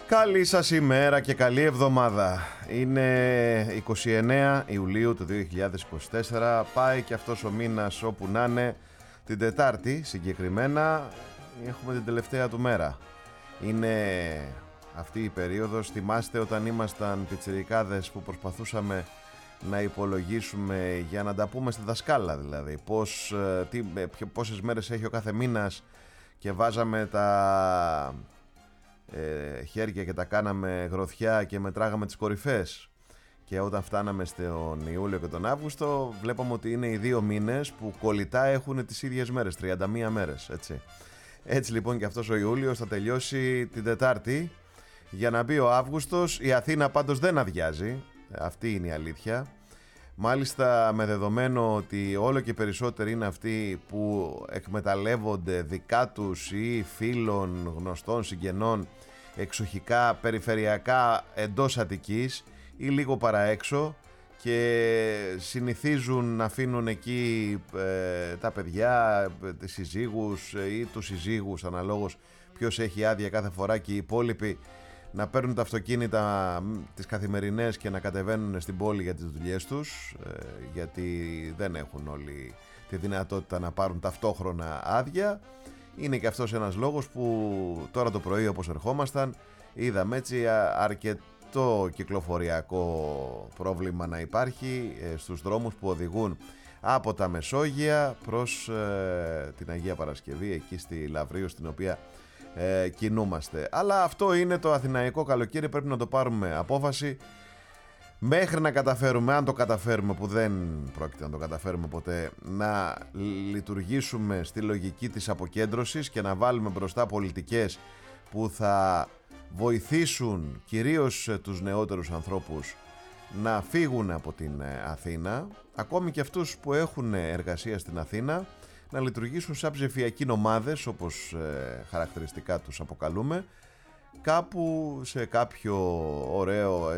Καλή σας ημέρα και καλή εβδομάδα. Είναι 29 Ιουλίου του 2024. Πάει και αυτός ο μήνας όπου να είναι. Την Τετάρτη συγκεκριμένα έχουμε την τελευταία του μέρα. Είναι αυτή η περίοδος. Θυμάστε όταν ήμασταν πιτσιρικάδες που προσπαθούσαμε να υπολογίσουμε για να τα πούμε στη δασκάλα, δηλαδή πόσες μέρες έχει ο κάθε μήνας και βάζαμε τα χέρια και τα κάναμε γροθιά και μετράγαμε τις κορυφές, και όταν φτάναμε στον Ιούλιο και τον Αύγουστο βλέπαμε ότι είναι οι δύο μήνες που κολλητά έχουν τις ίδιες μέρες, 31 μέρες, έτσι λοιπόν και αυτός ο Ιούλιος θα τελειώσει την Τετάρτη για να μπει ο Αύγουστος. Η Αθήνα πάντως δεν αδειάζει, αυτή είναι η αλήθεια. Μάλιστα, με δεδομένο ότι όλο και περισσότεροι είναι αυτοί που εκμεταλλεύονται δικά τους ή φίλων, γνωστών, συγγενών εξοχικά, περιφερειακά εντός Αττικής ή λίγο παραέξω, και συνηθίζουν να αφήνουν εκεί τα παιδιά, τις συζύγους ή τους συζύγους, αναλόγως ποιος έχει άδεια κάθε φορά, και οι υπόλοιποι να παίρνουν τα αυτοκίνητα τις καθημερινές και να κατεβαίνουν στην πόλη για τις δουλειές τους, γιατί δεν έχουν όλοι τη δυνατότητα να πάρουν ταυτόχρονα άδεια. Είναι και αυτός ένας λόγος που τώρα το πρωί, όπως ερχόμασταν, είδαμε έτσι αρκετό κυκλοφοριακό πρόβλημα να υπάρχει στους δρόμους που οδηγούν από τα Μεσόγεια προς την Αγία Παρασκευή, εκεί στη Λαυρίου, στην οποία κινούμαστε. Αλλά αυτό είναι το αθηναϊκό καλοκαίρι, πρέπει να το πάρουμε απόφαση μέχρι να καταφέρουμε, αν το καταφέρουμε, που δεν πρόκειται να το καταφέρουμε ποτέ, να λειτουργήσουμε στη λογική της αποκέντρωσης και να βάλουμε μπροστά πολιτικές που θα βοηθήσουν κυρίως τους νεότερους ανθρώπους να φύγουν από την Αθήνα, ακόμη και αυτούς που έχουν εργασία στην Αθήνα να λειτουργήσουν σαν ψηφιακοί νομάδες, όπως χαρακτηριστικά τους αποκαλούμε, κάπου σε κάποιο ωραίο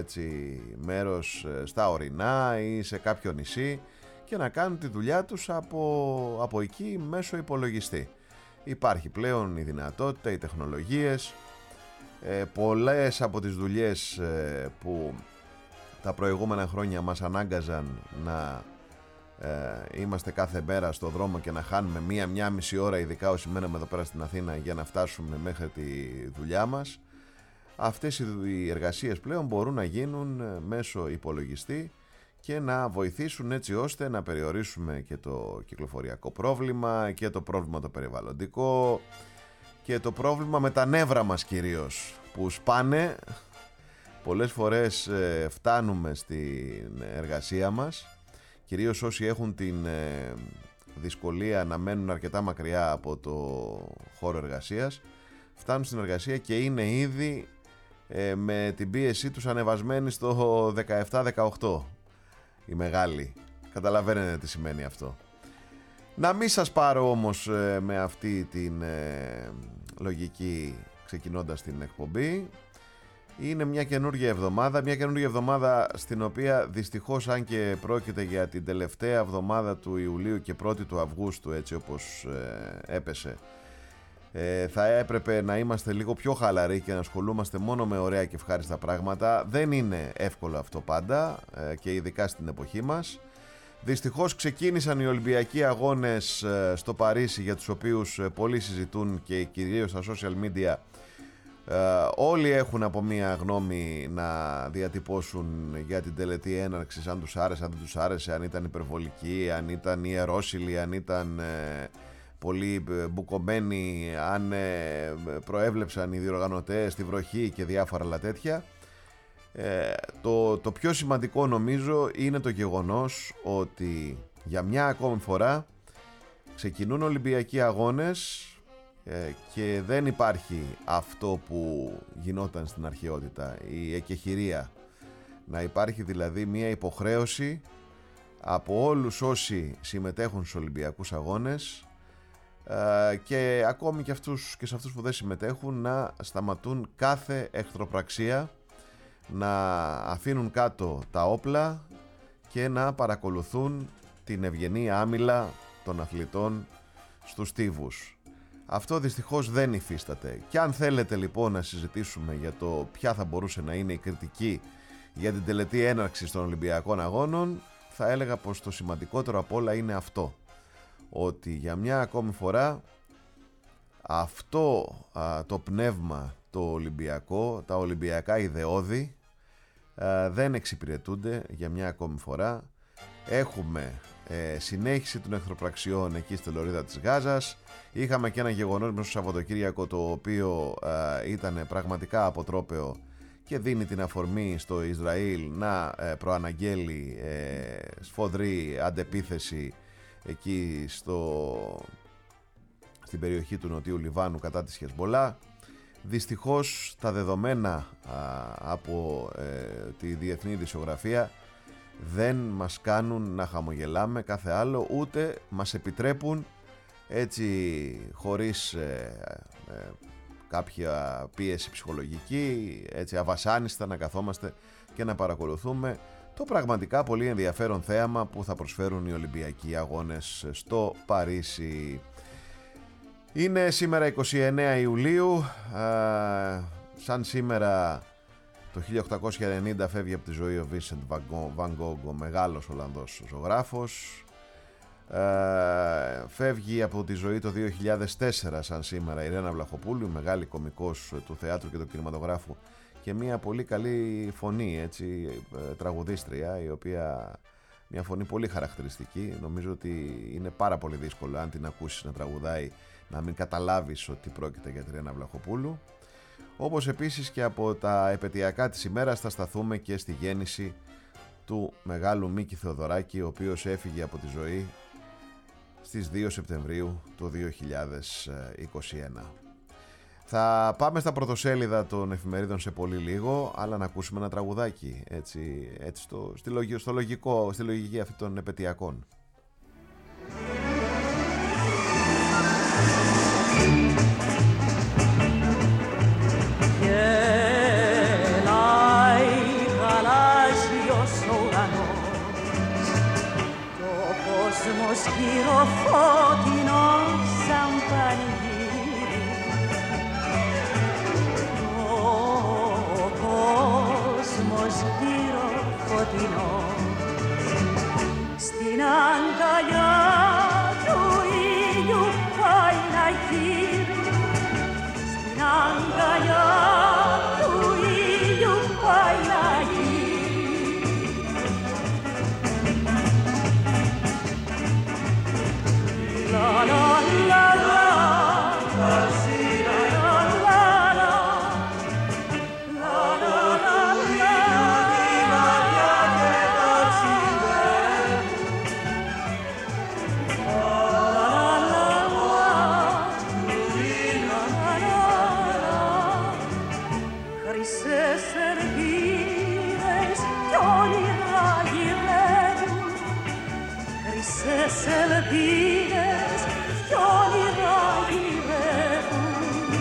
μέρος στα ορεινά ή σε κάποιο νησί, και να κάνουν τη δουλειά τους από εκεί μέσω υπολογιστή. Υπάρχει πλέον η δυνατότητα, οι τεχνολογίες, πολλές από τις δουλειές που τα προηγούμενα χρόνια μας ανάγκαζαν να είμαστε κάθε μέρα στο δρόμο και να χάνουμε μία μισή ώρα, ειδικά όσοι μέναμε εδώ πέρα στην Αθήνα, για να φτάσουμε μέχρι τη δουλειά μας. Αυτές οι εργασίες πλέον μπορούν να γίνουν μέσω υπολογιστή και να βοηθήσουν έτσι ώστε να περιορίσουμε και το κυκλοφοριακό πρόβλημα και το πρόβλημα το περιβαλλοντικό και το πρόβλημα με τα νεύρα μας κυρίως, που σπάνε. Πολλές φορές φτάνουμε στην εργασία μας, κυρίως όσοι έχουν την δυσκολία να μένουν αρκετά μακριά από το χώρο εργασίας, φτάνουν στην εργασία και είναι ήδη με την πίεσή τους ανεβασμένοι στο 17-18, η μεγάλη. Καταλαβαίνετε τι σημαίνει αυτό. Να μην σας πάρω όμως με αυτή την λογική ξεκινώντας την εκπομπή. Είναι μια καινούργια εβδομάδα στην οποία δυστυχώς, αν και πρόκειται για την τελευταία εβδομάδα του Ιουλίου και 1η του Αυγούστου, έτσι όπως έπεσε, θα έπρεπε να είμαστε λίγο πιο χαλαροί και να ασχολούμαστε μόνο με ωραία και ευχάριστα πράγματα. Δεν είναι εύκολο αυτό πάντα, και ειδικά στην εποχή μας. Δυστυχώς ξεκίνησαν οι Ολυμπιακοί Αγώνες στο Παρίσι, για τους οποίους πολλοί συζητούν και κυρίως στα social media. Όλοι έχουν από μία γνώμη να διατυπώσουν για την τελετή έναρξης, αν τους άρεσε, αν δεν τους άρεσε, αν ήταν υπερβολική, αν ήταν ιερόσιλη, αν ήταν πολύ μπουκωμένοι, αν προέβλεψαν οι διοργανωτές τη βροχή και διάφορα άλλα τέτοια. Το πιο σημαντικό νομίζω είναι το γεγονός ότι για μια ακόμη φορά ξεκινούν Ολυμπιακοί Αγώνες και δεν υπάρχει αυτό που γινόταν στην αρχαιότητα, η εκεχηρία. Να υπάρχει δηλαδή μια υποχρέωση από όλους όσοι συμμετέχουν στους Ολυμπιακούς Αγώνες, και ακόμη και σε αυτούς που δεν συμμετέχουν, να σταματούν κάθε εχθροπραξία, να αφήνουν κάτω τα όπλα και να παρακολουθούν την ευγενή άμυλα των αθλητών στους στίβους. Αυτό δυστυχώς δεν υφίσταται. Και αν θέλετε λοιπόν να συζητήσουμε για το ποια θα μπορούσε να είναι η κριτική για την τελετή έναρξης των Ολυμπιακών Αγώνων, θα έλεγα πως το σημαντικότερο απ' όλα είναι αυτό, ότι για μια ακόμη φορά αυτό το πνεύμα το Ολυμπιακό, τα Ολυμπιακά ιδεώδη δεν εξυπηρετούνται για μια ακόμη φορά. Έχουμε συνέχιση των εχθροπραξιών εκεί στη λωρίδα της Γάζας. Είχαμε και ένα γεγονός μέσα στο Σαββατοκύριακο το οποίο ήταν πραγματικά αποτρόπαιο και δίνει την αφορμή στο Ισραήλ να προαναγγέλει σφοδρή αντεπίθεση εκεί στην περιοχή του Νοτιού Λιβάνου κατά της Χεσμολά. Δυστυχώς τα δεδομένα από τη διεθνή ειδησιογραφία δεν μας κάνουν να χαμογελάμε κάθε άλλο, ούτε μας επιτρέπουν έτσι χωρίς κάποια πίεση ψυχολογική, έτσι αβασάνιστα να καθόμαστε και να παρακολουθούμε το πραγματικά πολύ ενδιαφέρον θέαμα που θα προσφέρουν οι Ολυμπιακοί Αγώνες στο Παρίσι. Είναι σήμερα 29 Ιουλίου, σαν σήμερα το 1890 φεύγει από τη ζωή ο Vincent Van Gogh, ο μεγάλος Ολλανδός ζωγράφος. Φεύγει από τη ζωή το 2004 σαν σήμερα η Ρένα Βλαχοπούλου, μεγάλη κωμικός του θεάτρου και του κινηματογράφου και μια πολύ καλή φωνή, έτσι, τραγουδίστρια, η οποία μια φωνή πολύ χαρακτηριστική. Νομίζω ότι είναι πάρα πολύ δύσκολο αν την ακούσεις να τραγουδάει να μην καταλάβεις ότι πρόκειται για τη Ρένα Βλαχοπούλου. Όπως επίσης και από τα επαιτειακά της ημέρας θα σταθούμε και στη γέννηση του μεγάλου Μίκη Θεοδωράκη, ο οποίος έφυγε από τη ζωή στις 2 Σεπτεμβρίου του 2021. Θα πάμε στα πρωτοσέλιδα των εφημερίδων σε πολύ λίγο, αλλά να ακούσουμε ένα τραγουδάκι έτσι στη λογική αυτή των επαιτειακών. Σκυροφώτινο σαν πανηγύρι, ο κόσμος σκυροφώτινο στην αγκαλιά του ήλιου πάει να γύρει, στην αγκαλιά του ήλιου πάει να γύρει. La la la la, la la la la, la la la la, di Maria che t'accide. La la la, la la la, Χρυσέ σερβίρες κι όλοι ραγιρεύουν, χρυσές ελπίδες κι όλοι ραγιρεύουν.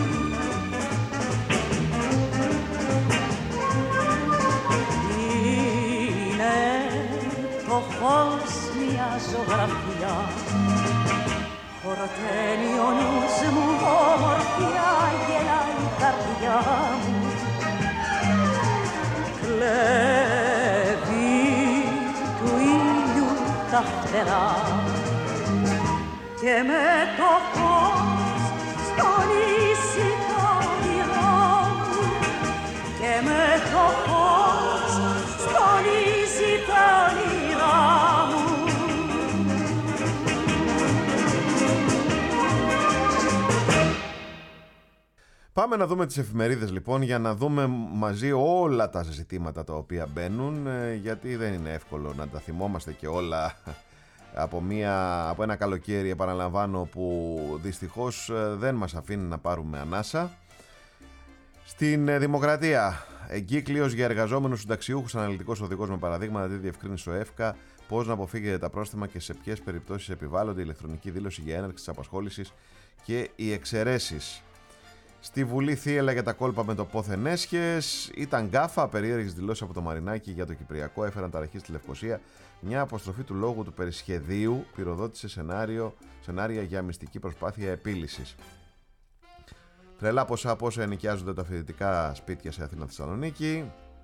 Είναι το φως μια ζωγραφιά, χορταίνει ο νους μου, όμορφιά γελάει η καρδιά μου, κλέβει του ήλιου τα φτερά και με το φως στολίζει το όνειρό μου, και με το φως στολίζει τα όνειρά μου. Πάμε να δούμε τις εφημερίδες λοιπόν, για να δούμε μαζί όλα τα ζητήματα τα οποία μπαίνουν, γιατί δεν είναι εύκολο να τα θυμόμαστε και όλα από ένα καλοκαίρι, επαναλαμβάνω, που δυστυχώς δεν μας αφήνει να πάρουμε ανάσα. Στην Δημοκρατία, εγκύκλειος για εργαζόμενους συνταξιούχους, αναλυτικός οδηγός με παραδείγματα, τι διευκρίνησε ο ΕΦΚΑ, πώς να αποφύγετε τα πρόστιμα και σε ποιες περιπτώσεις επιβάλλονται, η ηλεκτρονική δήλωση για έναρξη της απασχόλησης και οι εξαιρέσεις. Στη Βουλή θύελα για τα κόλπα με το πόθεν έσχες. Ήταν γκάφα, περίεργες δηλώσεις από το Μαρινάκι για το Κυπριακό έφεραν ταραχή στη Λευκοσία. Μια αποστροφή του λόγου του περισχεδίου πυροδότησε σενάρια για μυστική προσπάθεια επίλυσης. Τρελά ποσά από όσα ενοικιάζονται τα φοιτητικά σπίτια σε Αθήνα Θεσσαλονίκη.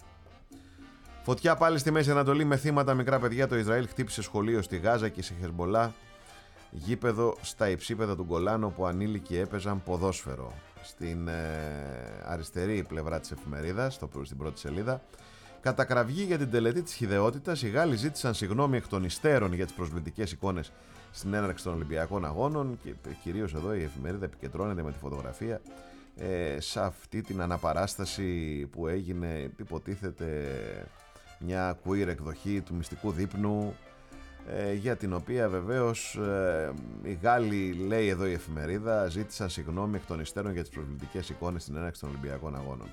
Φωτιά πάλι στη Μέση Ανατολή με θύματα μικρά παιδιά. Το Ισραήλ χτύπησε σχολείο στη Γάζα και σε Χεσμολά γήπεδο στα υψίπεδα του Γκολάν όπου ανήλικοι έπαιζαν ποδόσφαιρο. Στην αριστερή πλευρά της εφημερίδας, στην πρώτη σελίδα, κατακραυγή για την τελετή της χυδαιότητας. Οι Γάλλοι ζήτησαν συγγνώμη εκ των υστέρων για τις προσβλητικές εικόνες στην έναρξη των Ολυμπιακών Αγώνων και κυρίως εδώ η εφημερίδα επικεντρώνεται με τη φωτογραφία σε αυτή την αναπαράσταση που έγινε, υποτίθεται, μια queer εκδοχή του μυστικού δείπνου, για την οποία βεβαίως οι Γάλλοι, λέει εδώ η εφημερίδα, ζήτησαν συγγνώμη εκ των υστέρων για τις προσβλητικές εικόνες στην έναρξη των Ολυμπιακών Αγώνων.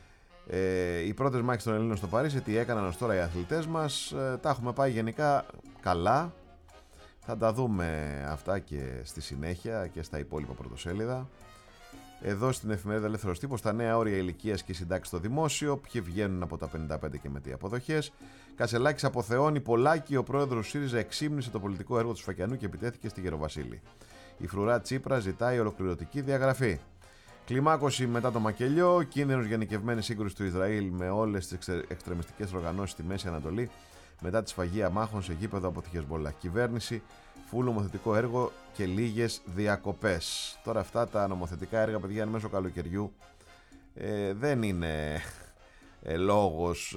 Οι πρώτες μάχες των Ελλήνων στο Παρίσι, τι έκαναν ως τώρα οι αθλητές μας, τα έχουμε πάει γενικά καλά. Θα τα δούμε αυτά και στη συνέχεια και στα υπόλοιπα πρωτοσέλιδα. Εδώ στην εφημερίδα Ελεύθερος Τύπος, τα νέα όρια ηλικίας και συντάξεις στο δημόσιο, ποιοι βγαίνουν από τα 55 και με τι αποδοχές. Κασελάκης αποθεώνει Πολάκη, ο πρόεδρος ΣΥΡΙΖΑ εξύμνησε το πολιτικό έργο του Σφακιανού και επιτέθηκε στη Γεροβασίλη. Η φρουρά Τσίπρα ζητάει ολοκληρωτική διαγραφή. Κλιμάκωση μετά το μακελιό, κίνδυνος γενικευμένη σύγκρουση του Ισραήλ με όλες τις εξτρεμιστικές οργανώσεις στη Μέση Ανατολή μετά τη σφαγή αμάχων σε γήπεδο από τη Χεσμολά. Κυβέρνηση, φουλ νομοθετικό έργο και λίγες διακοπές. Τώρα αυτά τα νομοθετικά έργα, παιδιά, εν μέσω καλοκαιριού δεν είναι λόγος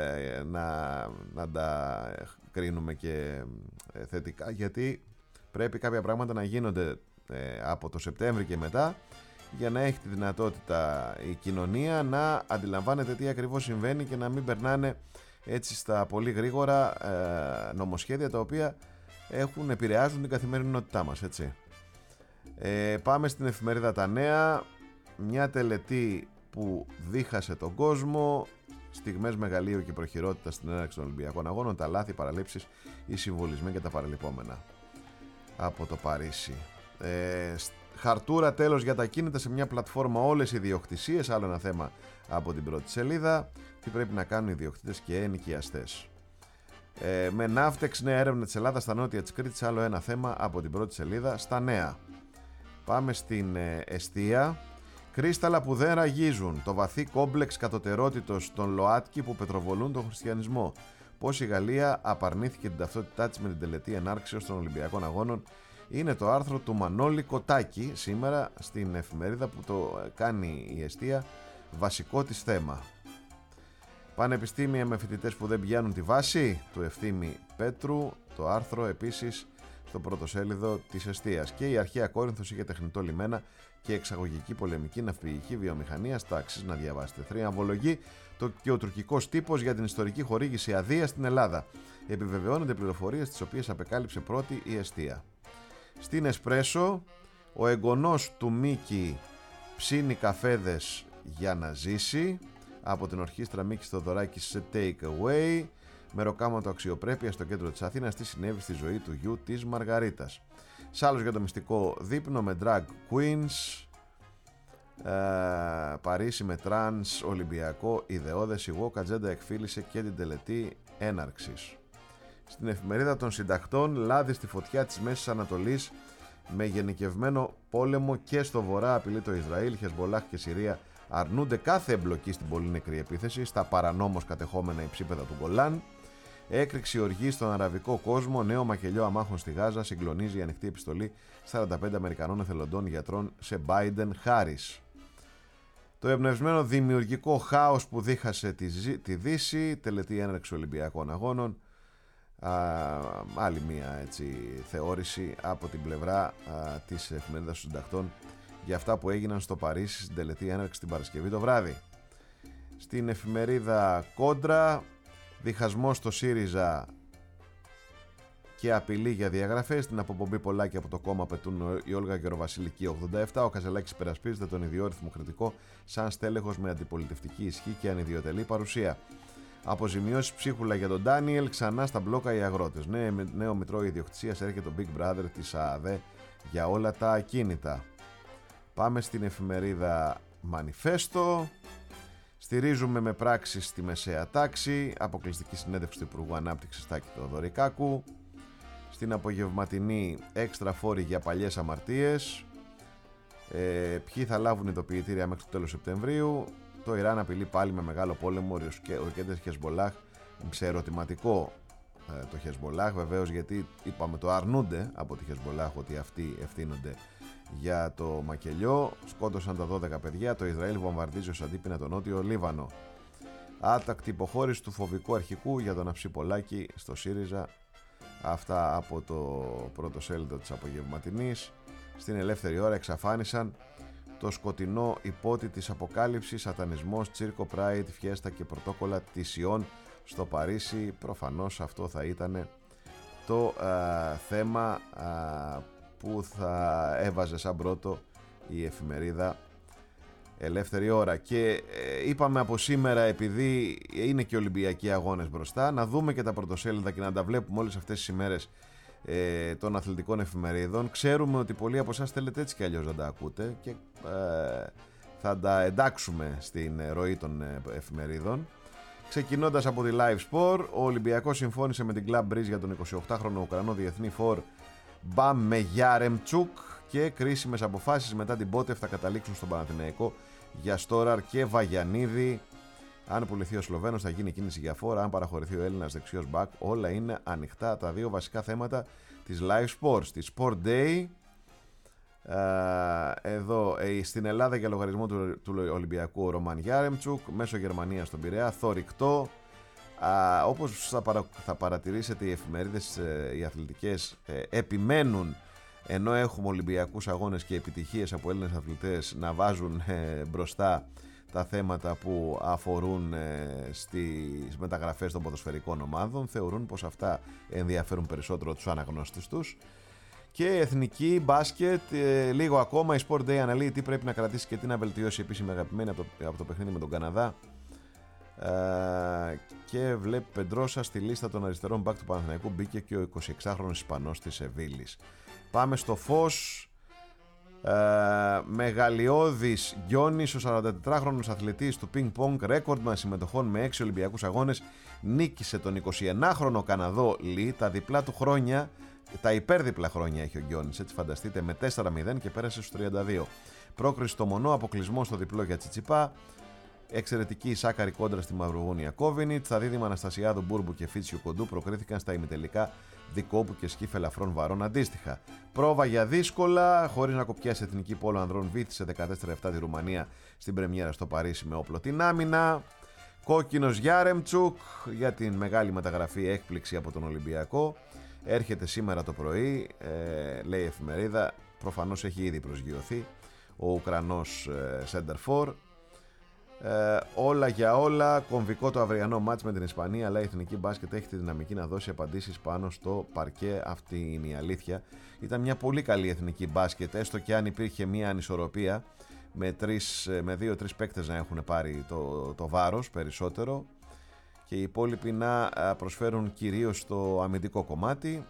να τα κρίνουμε και θετικά, γιατί πρέπει κάποια πράγματα να γίνονται από το Σεπτέμβρη και μετά, για να έχει τη δυνατότητα η κοινωνία να αντιλαμβάνεται τι ακριβώς συμβαίνει και να μην περνάνε έτσι στα πολύ γρήγορα νομοσχέδια τα οποία επηρεάζουν την καθημερινότητά μας, έτσι. Πάμε στην εφημερίδα Τα Νέα. Μια τελετή που δίχασε τον κόσμο, στιγμές μεγαλείου και προχειρότητα στην έναρξη των Ολυμπιακών Αγώνων, τα λάθη, παραλήψεις, οι συμβολισμοί και τα παραλειπόμενα από το Παρίσι. Χαρτούρα τέλος για τα κίνητα σε μια πλατφόρμα, όλες οι ιδιοκτησίες, άλλο ένα θέμα από την πρώτη σελίδα. Τι πρέπει να κάνουν οι ιδιοκτήτες και ενοικιαστές. Με Ναύτεξ, νέα έρευνα της Ελλάδας στα νότια της Κρήτης, άλλο ένα θέμα από την πρώτη σελίδα στα νέα. Πάμε στην εστία. Κρίσταλα που δεν ραγίζουν. Το βαθύ κόμπλεξ κατωτερότητος των ΛΟΑΤΚΙ που πετροβολούν τον χριστιανισμό. Πώς η Γαλλία απαρνήθηκε την ταυτότητά της με την τελετή ενάρξεως των Ολυμπιακών Αγώνων. Είναι το άρθρο του Μανώλη Κοτάκη σήμερα στην εφημερίδα που το κάνει η εστία βασικό της θέμα. Πανεπιστήμια με φοιτητές που δεν πιάνουν τη βάση του Ευθύμη Πέτρου, το άρθρο επίσης στο πρωτοσέλιδο της εστίας. Και η αρχαία Κόρινθος είχε τεχνητό λιμένα και εξαγωγική πολεμική ναυπηγική βιομηχανία, στα αξίζει να διαβάσετε. Θριαμβολογεί και ο τουρκικός τύπος για την ιστορική χορήγηση αδείας στην Ελλάδα. Επιβεβαιώνονται πληροφορίες τις οποίες απεκάλυψε πρώτη η εστία. Στην Εσπρέσο, ο εγγονός του Μίκη ψήνει καφέδες για να ζήσει. Από την ορχήστρα Μίκης Θοδωράκης σε Take Away. Μεροκάματο αξιοπρέπεια στο κέντρο της Αθήνας. Τι συνέβη στη ζωή του γιου της Μαργαρίτας. Σάλλος για το μυστικό δείπνο με drag queens. Παρίσι με τρανς, Ολυμπιακό, ιδεώδες. Η Walk Agenda εκφίλησε και την τελετή έναρξης. Στην εφημερίδα των συντακτών, λάδι στη φωτιά της Μέσης Ανατολής με γενικευμένο πόλεμο και στο βορρά απειλεί το Ισραήλ. Χεσμολάχ και Συρία αρνούνται κάθε εμπλοκή στην πολύ νεκρή επίθεση στα παρανόμως κατεχόμενα υψίπεδα του Γκολάν. Έκρηξη οργή στον αραβικό κόσμο, νέο μακελιό αμάχων στη Γάζα, συγκλονίζει η ανοιχτή επιστολή 45 Αμερικανών εθελοντών γιατρών σε Biden Harris. Το εμπνευσμένο δημιουργικό χάος που δίχασε τη Δύση, τελετή έναρξη Ολυμπιακών Αγώνων. Άλλη μία έτσι θεώρηση από την πλευρά της εφημερίδας των συντακτών για αυτά που έγιναν στο Παρίσι στην τελετή έναρξη την Παρασκευή το βράδυ. Στην εφημερίδα Κόντρα, διχασμός στο ΣΥΡΙΖΑ και απειλή για διαγραφές. Στην αποπομπή Πολάκη από το κόμμα πετούν η Όλγα Γεροβασιλική 87. Ο Κασελάκης υπερασπίζεται τον ιδιόρυθμο κριτικό σαν στέλεχος με αντιπολιτευτική ισχύ και ανιδιοτελή παρουσία. Αποζημιώσεις ψίχουλα για τον Ντάνιελ, ξανά στα μπλόκα οι αγρότες. Νέο μητρό ιδιοκτησίας έρχεται το Big Brother της ΑΑΔΕ για όλα τα ακίνητα. Πάμε στην εφημερίδα Μανιφέστο. Στηρίζουμε με πράξεις στη μεσαία τάξη. Αποκλειστική συνέντευξη του Υπουργού Ανάπτυξης Τάκη Θεοδωρικάκου. Στην απογευματινή έξτρα φόροι για παλιές αμαρτίες. Ποιοι θα λάβουν ειδοποιητήρια μέχρι το τέλος Σεπτεμβρίου. Το Ιράν απειλεί πάλι με μεγάλο πόλεμο. Ορκέτες Χεσμολάχ, σε ερωτηματικό το Χεσμολάχ, βεβαίως, γιατί είπαμε το αρνούνται από τη Χεσμολάχ ότι αυτοί ευθύνονται για το μακελιό. Σκότωσαν τα 12 παιδιά. Το Ισραήλ βομβαρδίζει ως αντίπεινα το νότιο Λίβανο. Άτακτη υποχώρηση του φοβικού αρχικού για τον Αψιπολάκη στο ΣΥΡΙΖΑ. Αυτά από το πρώτο σέλιδο της απογευματινής. Στην ελεύθερη ώρα εξαφάνισαν το σκοτεινό υπότι της αποκάλυψης, σατανισμός, τσίρκο, πράιτ, φιέστα και πρωτόκολλα της Ιών στο Παρίσι. Προφανώς αυτό θα ήταν το θέμα που θα έβαζε σαν πρώτο η εφημερίδα Ελεύθερη Ώρα. Και είπαμε από σήμερα, επειδή είναι και Ολυμπιακοί αγώνες μπροστά, να δούμε και τα πρωτοσέλιδα και να τα βλέπουμε όλες αυτές τις ημέρες των αθλητικών εφημερίδων. Ξέρουμε ότι πολλοί από εσάς θέλετε έτσι κι αλλιώς να τα ακούτε και θα τα εντάξουμε στην ροή των εφημερίδων. Ξεκινώντας από τη Live Sport, ο Ολυμπιακός συμφώνησε με την Club Breeze για τον 28χρονο Ουκρανό διεθνή φορ Μπαμ Γιάρεμτσουκ και κρίσιμες αποφάσεις μετά την Μπότεφ θα καταλήξουν στον Παναθηναϊκό για Στόραρ και Βαγιανίδη. Αν πουληθεί ο Σλοβαίνος θα γίνει κίνηση για φόρα, αν παραχωρηθεί ο Έλληνας δεξιός μπακ. Όλα είναι ανοιχτά τα δύο βασικά θέματα της Live Sports. Στη Sport Day, εδώ στην Ελλάδα για λογαριασμό του Ολυμπιακού, ο Ρωμάν Γιάρεμτσουκ, μέσω Γερμανία στον Πειραιά, θωρηκτό. Όπως θα παρατηρήσετε, οι εφημερίδες οι αθλητικές επιμένουν, ενώ έχουμε Ολυμπιακούς αγώνες και επιτυχίες από Έλληνες αθλητές, να βάζουν μπροστά τα θέματα που αφορούν στις μεταγραφές των ποδοσφαιρικών ομάδων. Θεωρούν πως αυτά ενδιαφέρουν περισσότερο τους αναγνώστες τους. Και εθνική μπάσκετ, λίγο ακόμα. Η Sport Day αναλύει τι πρέπει να κρατήσει και τι να βελτιώσει επίσημη αγαπημένη από το παιχνίδι με τον Καναδά. Και βλέπει Πεντρόσα στη λίστα των αριστερών μπακ του Παναθηναϊκού. Μπήκε και ο 26χρονος Ισπανός της Σεβίλης. Πάμε στο φως. Μεγαλειώδης Γιώνης, ο 44χρονος αθλητής του πινκ πονγκ, ρέκορντμαν συμμετοχών με 6 Ολυμπιακούς αγώνες, νίκησε τον 21χρονο Καναδό Λι. Τα διπλά του χρόνια, τα υπέρδιπλα χρόνια έχει ο Γιώνης, έτσι φανταστείτε, με 4-0 και πέρασε στους 32. Πρόκριση στο μονό, αποκλεισμό στο διπλό για Τσιτσιπά. Εξαιρετική σάκαρη κόντρα στη Μαυρογούνια Κόβινιτ. Τα δίδυμα Αναστασιάδου Μπούρμπου και Φίτσιου Κοντού προκρίθηκαν στα ημιτελικά Δικόπου και Σκύφ ελαφρών βαρών αντίστοιχα. Πρόβα για δύσκολα, χωρίς να κοπιάσει εθνική πόλο ανδρών, βήθησε 14-7 τη Ρουμανία στην πρεμιέρα στο Παρίσι με όπλο την άμυνα. Κόκκινος Γιάρεμτσουκ για την μεγάλη μεταγραφή έκπληξη από τον Ολυμπιακό. Έρχεται σήμερα το πρωί, λέει η εφημερίδα, προφανώς έχει ήδη προσγειωθεί ο Ουκρανός center for. Όλα για όλα, κομβικό το αυριανό μάτς με την Ισπανία, αλλά η εθνική μπάσκετ έχει τη δυναμική να δώσει απαντήσεις πάνω στο παρκέ. Αυτή είναι η αλήθεια. Ήταν μια πολύ καλή εθνική μπάσκετ, έστω και αν υπήρχε μια ανισορροπία με 2-3 παίκτες να έχουν πάρει το βάρος περισσότερο και οι υπόλοιποι να προσφέρουν κυρίως στο αμυντικό κομμάτι.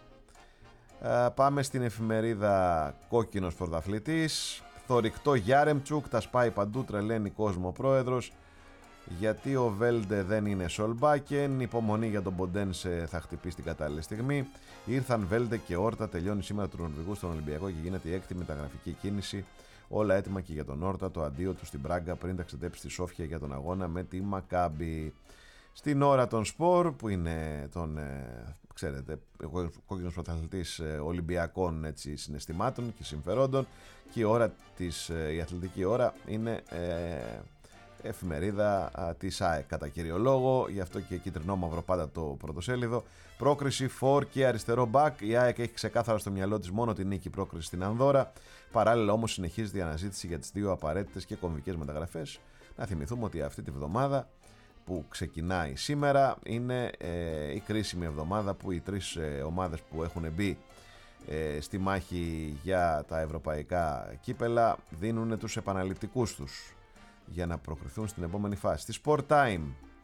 Πάμε στην εφημερίδα Κόκκινος Πρωταθλητής. Θωρηκτό Γιάρεμτσουκ, τα σπάει παντού, τρελαίνει κόσμο ο πρόεδρος. Γιατί ο Βέλντε δεν είναι Σολμπάκεν, υπομονή για τον Ποντένσε θα χτυπήσει την κατάλληλη στιγμή. Ήρθαν Βέλντε και Όρτα, τελειώνει σήμερα του Νορβηγού στον Ολυμπιακό και γίνεται η έκτη μεταγραφική κίνηση. Όλα έτοιμα και για τον Όρτα, το αντίο του στην Πράγκα πριν ταξιδέψει στη Σόφια για τον αγώνα με τη Μακάμπι. Στην ώρα των σπορ, που είναι τον, ξέρετε, κόκκινος πρωταθλητής Ολυμπιακών έτσι, συναισθημάτων και συμφερόντων, και η αθλητική ώρα είναι εφημερίδα της ΑΕΚ κατά κύριο λόγο, γι' αυτό και κίτρινο μαύρο πάντα το πρωτοσέλιδο. Πρόκριση φορ και αριστερό μπακ. Η ΑΕΚ έχει ξεκάθαρα στο μυαλό της μόνο την νίκη πρόκριση στην Ανδώρα. Παράλληλα όμως συνεχίζεται η αναζήτηση για τις δύο απαραίτητες και κομβικές μεταγραφές. Να θυμηθούμε ότι αυτή τη βδομάδα που ξεκινάει σήμερα είναι η κρίσιμη εβδομάδα που οι τρεις ομάδες που έχουν μπει στη μάχη για τα ευρωπαϊκά κύπελα δίνουν τους επαναληπτικούς τους για να προκριθούν στην επόμενη φάση. Στη Sport Time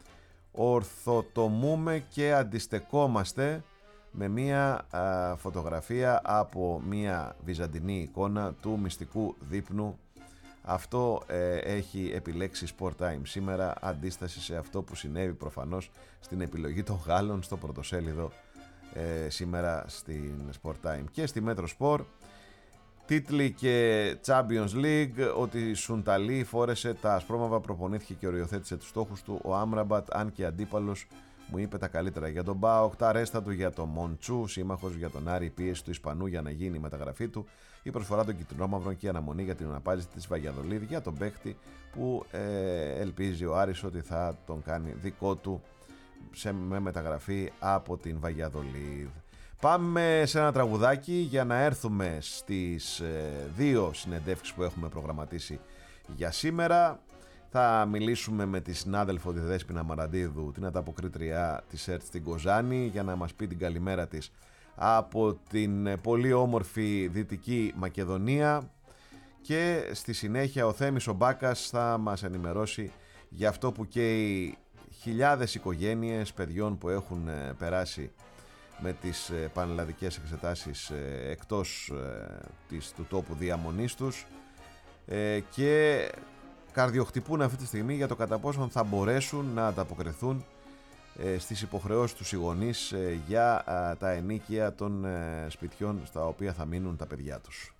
ορθοτομούμε και αντιστεκόμαστε με μια φωτογραφία από μια βυζαντινή εικόνα του μυστικού δείπνου. Αυτό έχει επιλέξει Sport Time σήμερα, αντίσταση σε αυτό που συνέβη προφανώς στην επιλογή των Γάλλων στο πρωτοσέλιδο σήμερα στην Sport Time. Και στη Metro Sport, Τίτλοι και Champions League. Ότι Σουνταλή φόρεσε τα ασπρόμαυρα, προπονήθηκε και οριοθέτησε τους στόχους του. Ο Άμραμπατ, αν και αντίπαλος, μου είπε τα καλύτερα για τον ΠΑΟΚ. Τα ρέστα του για τον Μοντσού, σύμμαχος για τον Άρη, πίεση του Ισπανού για να γίνει η μεταγραφή του. Η προσφορά των κυτρινόμαυρων και η αναμονή για την αναπάντηση της Βαγιαδολίδ για τον παίχτη που ελπίζει ο Άρης ότι θα τον κάνει δικό του με μεταγραφή από την Βαγιαδολίδ. Πάμε σε ένα τραγουδάκι για να έρθουμε στις δύο συνεντεύξεις που έχουμε προγραμματίσει για σήμερα. Θα μιλήσουμε με τη συνάδελφο τη Δέσποινα Μαραντίδου, την ανταποκρίτρια της ΕΡΤ στην Κοζάνη, για να μας πει την καλημέρα της από την πολύ όμορφη Δυτική Μακεδονία, και στη συνέχεια ο Θέμης ο Μπάκας θα μας ενημερώσει για αυτό που καίει χιλιάδες οικογένειες παιδιών που έχουν περάσει με τις πανελλαδικές εξετάσεις εκτός του τόπου διαμονής τους και καρδιοχτυπούν αυτή τη στιγμή για το κατά πόσον θα μπορέσουν να ανταποκριθούν στις υποχρεώσεις τους οι γονείς για τα ενοίκια των σπιτιών στα οποία θα μείνουν τα παιδιά τους.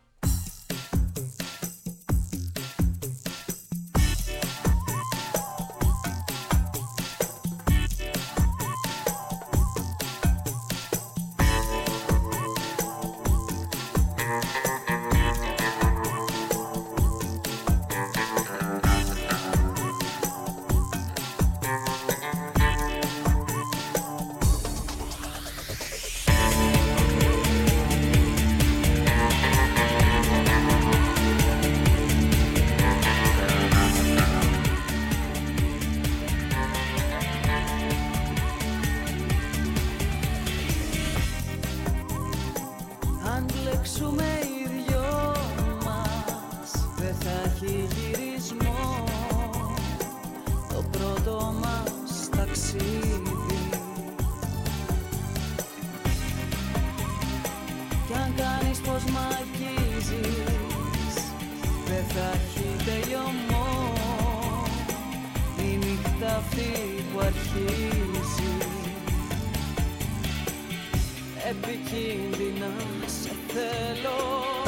Επικίνδυνα σε θέλω,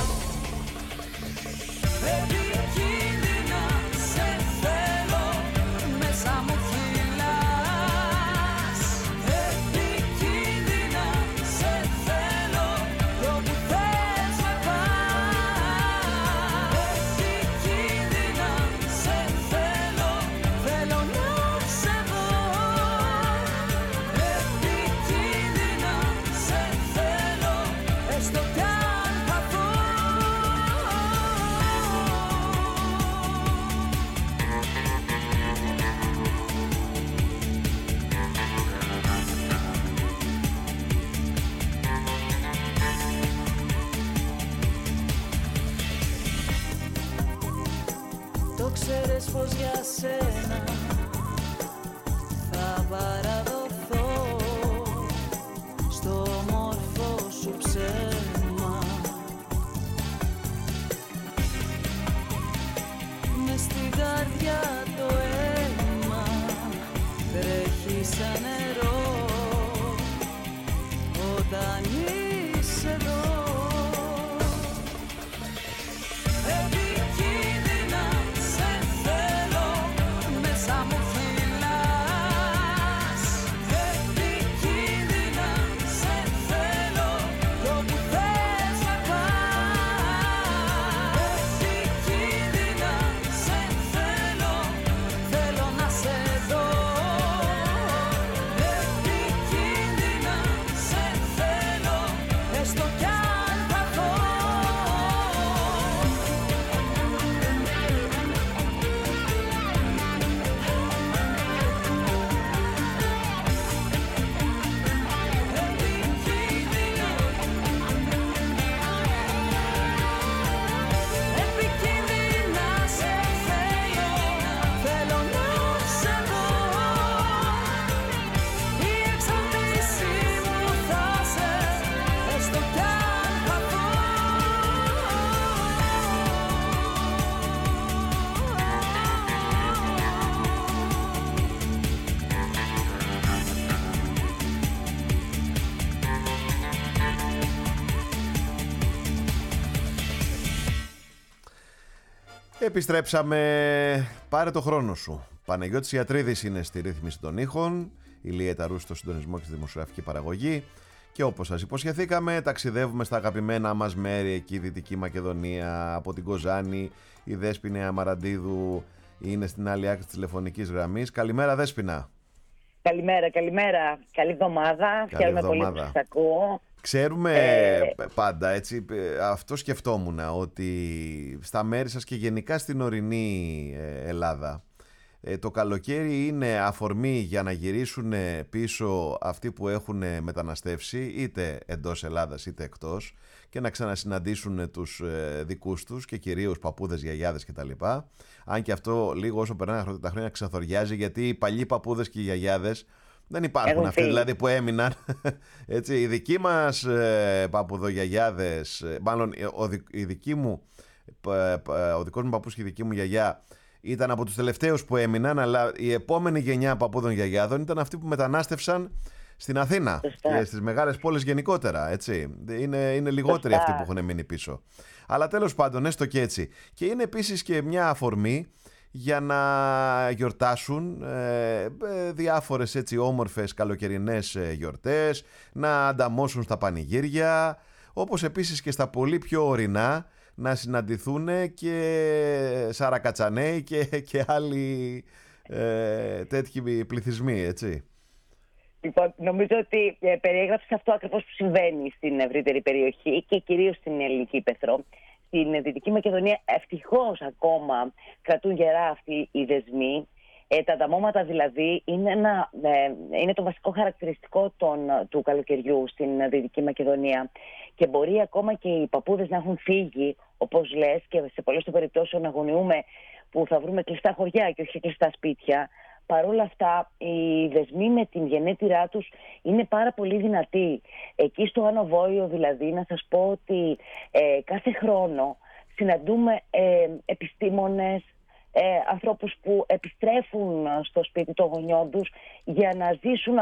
επικίνδυνα σε θέλω, μέσα μου φυλάς. Επικίνδυνα σε θέλω, όπου θες με πας. Επικίνδυνα σε θέλω, θέλω να σε δω. Επικίνδυνα σε θέλω, έστω κι αν θα πω. Το ξέρεις πως για σένα θα παραδοθώ στο όμορφο σου ψέμα. Μες στην καρδιά το αίμα τρέχει σαν νερό όταν είσαι εδώ. Επικίνδυνα σε θέλω, μέσα μου φυλάς. Επικίνδυνα σε θέλω, όπου θες με πας. Επικίνδυνα σε θέλω, θέλω να σε δω. Επικίνδυνα σε θέλω, Επιστρέψαμε. Πάρε το χρόνο σου. Παναγιώτης Ιατρίδης είναι στη ρύθμιση των ήχων, η Λία Ταρού στο συντονισμό και στη δημοσιογραφική παραγωγή. Και όπως σας υποσχεθήκαμε, ταξιδεύουμε στα αγαπημένα μας μέρη, εκεί η Δυτική Μακεδονία, από την Κοζάνη. Η Δέσποινα Αμαραντίδου είναι στην άλλη άκρη της τηλεφωνικής γραμμής. Καλημέρα, Δέσποινα. Καλημέρα. Καλή εβδομάδα. Χαίρομαι πολύ που σας ακούω. Ξέρουμε πάντα, έτσι, αυτό σκεφτόμουν, ότι στα μέρη σας και γενικά στην ορεινή Ελλάδα, το καλοκαίρι είναι αφορμή για να γυρίσουν πίσω αυτοί που έχουν μεταναστεύσει, είτε εντός Ελλάδας είτε εκτός, και να ξανασυναντήσουν τους δικούς τους και κυρίως παππούδες, γιαγιάδες κτλ. Αν και αυτό λίγο όσο περνάνε τα χρόνια ξαθοριάζει, γιατί οι παλιοί παππούδες και οι γιαγιάδες δεν υπάρχουν αυτοί δηλαδή που έμειναν. Έτσι, οι δικοί μας παππουδογιαγιάδες, μάλλον ο δικός μου παππούς και η δική μου γιαγιά ήταν από τους τελευταίους που έμειναν, αλλά η επόμενη γενιά παππούδων γιαγιάδων ήταν αυτοί που μετανάστευσαν στην Αθήνα και στις μεγάλες πόλεις γενικότερα. Έτσι. Είναι λιγότεροι αυτοί που έχουν μείνει πίσω. Αλλά τέλος πάντων, έστω και έτσι. Και είναι επίσης και μια αφορμή για να γιορτάσουν διάφορες έτσι όμορφες καλοκαιρινές γιορτές, να ανταμώσουν στα πανηγύρια, όπως επίσης και στα πολύ πιο ορεινά να συναντηθούν και Σαρακατσανέοι και άλλοι τέτοιοι πληθυσμοί, έτσι. Λοιπόν, νομίζω ότι περιέγραψες αυτό ακριβώς που συμβαίνει στην ευρύτερη περιοχή και κυρίως στην Ελληνική Ηπεθρό. Στην Δυτική Μακεδονία ευτυχώς ακόμα κρατούν γερά αυτοί οι δεσμοί. Τα ανταμώματα δηλαδή είναι το βασικό χαρακτηριστικό του καλοκαιριού στην Δυτική Μακεδονία, και μπορεί ακόμα και οι παππούδες να έχουν φύγει, όπως λες, και σε πολλές των περιπτώσεων αγωνιούμε που θα βρούμε κλειστά χωριά και όχι κλειστά σπίτια. Παρ' όλα αυτά, οι δεσμοί με την γενέτειρά τους είναι πάρα πολύ δυνατοί. Εκεί στο Άνω Βόηο δηλαδή, να σας πω ότι κάθε χρόνο συναντούμε επιστήμονες, ανθρώπους που επιστρέφουν στο σπίτι των γονιών τους για να ζήσουν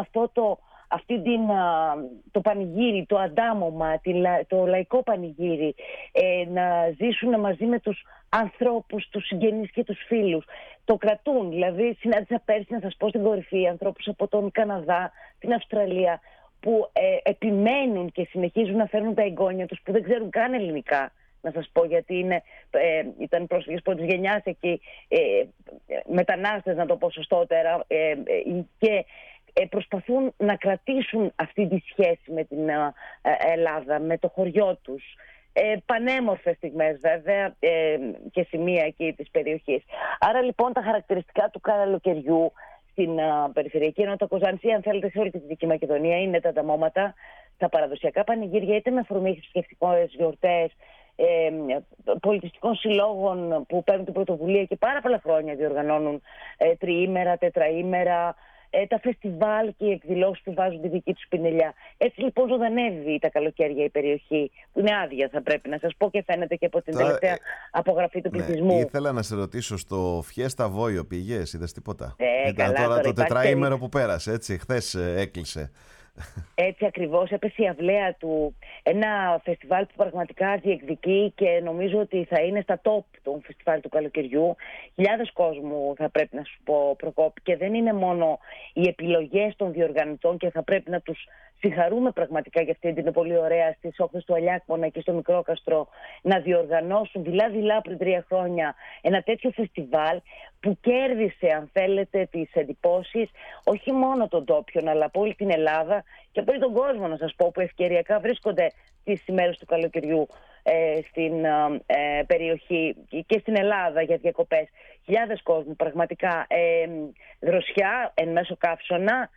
το πανηγύρι, το αντάμωμα, το λαϊκό πανηγύρι, να ζήσουν μαζί με τους ανθρώπους, τους συγγενείς και τους φίλους. Το κρατούν, δηλαδή συνάντησα πέρσι, να σας πω, στην κορυφή ανθρώπους από τον Καναδά, την Αυστραλία, που επιμένουν και συνεχίζουν να φέρνουν τα εγγόνια τους που δεν ξέρουν καν ελληνικά. Να σας πω, γιατί ήταν πρόσφυγες πρώτης γενιάς εκεί, μετανάστες να το πω σωστότερα, και προσπαθούν να κρατήσουν αυτή τη σχέση με την Ελλάδα, με το χωριό τους. Πανέμορφες στιγμές βέβαια και σημεία εκεί της περιοχής. Άρα λοιπόν τα χαρακτηριστικά του καλοκαιριού στην περιφερειακή ενότητα Κοζάνης, ή αν θέλετε σε όλη τη Δυτική Μακεδονία, είναι τα ανταμώματα, τα παραδοσιακά πανηγύρια, είτε με αφορμή θρησκευτικές γιορτές, πολιτιστικών συλλόγων που παίρνουν την πρωτοβουλία και πάρα πολλά χρόνια διοργανώνουν τριήμερα, τετραήμερα, τα φεστιβάλ και οι εκδηλώσεις που βάζουν τη δική τους πινελιά. Έτσι λοιπόν ζωντανεύει τα καλοκαίρια η περιοχή, που είναι άδεια, θα πρέπει να σας πω, και φαίνεται και από την τελευταία απογραφή του πληθυσμού. Ήθελα να σε ρωτήσω, στο Φιέστα Βόηο πήγες, είδες τίποτα? Καλά, τώρα το τετραήμερο που πέρασε, έτσι, χθες έκλεισε. Έτσι ακριβώς, έπεσε η αυλαία του. Ένα φεστιβάλ που πραγματικά διεκδικεί και νομίζω ότι θα είναι στα top των φεστιβάλ του καλοκαιριού. Χιλιάδες κόσμου, θα πρέπει να σου πω, Προκόπη, και δεν είναι μόνο οι επιλογές των διοργανωτών, και θα πρέπει να τους συγχαρούμε πραγματικά για αυτή την πολύ ωραία στις όχθες του Αλιάκμονα και στο Μικρόκαστρο να διοργανώσουν δειλά-δειλά πριν 3 χρόνια ένα τέτοιο φεστιβάλ που κέρδισε, αν θέλετε, τις εντυπώσεις όχι μόνο των τόπιων αλλά από όλη την Ελλάδα και από όλη τον κόσμο, να σας πω, που ευκαιριακά βρίσκονται τις ημέρες του καλοκαιριού στην περιοχή και στην Ελλάδα για διακοπές. Χιλιάδες κόσμου, πραγματικά δροσιά εν μέσω καύσωνα,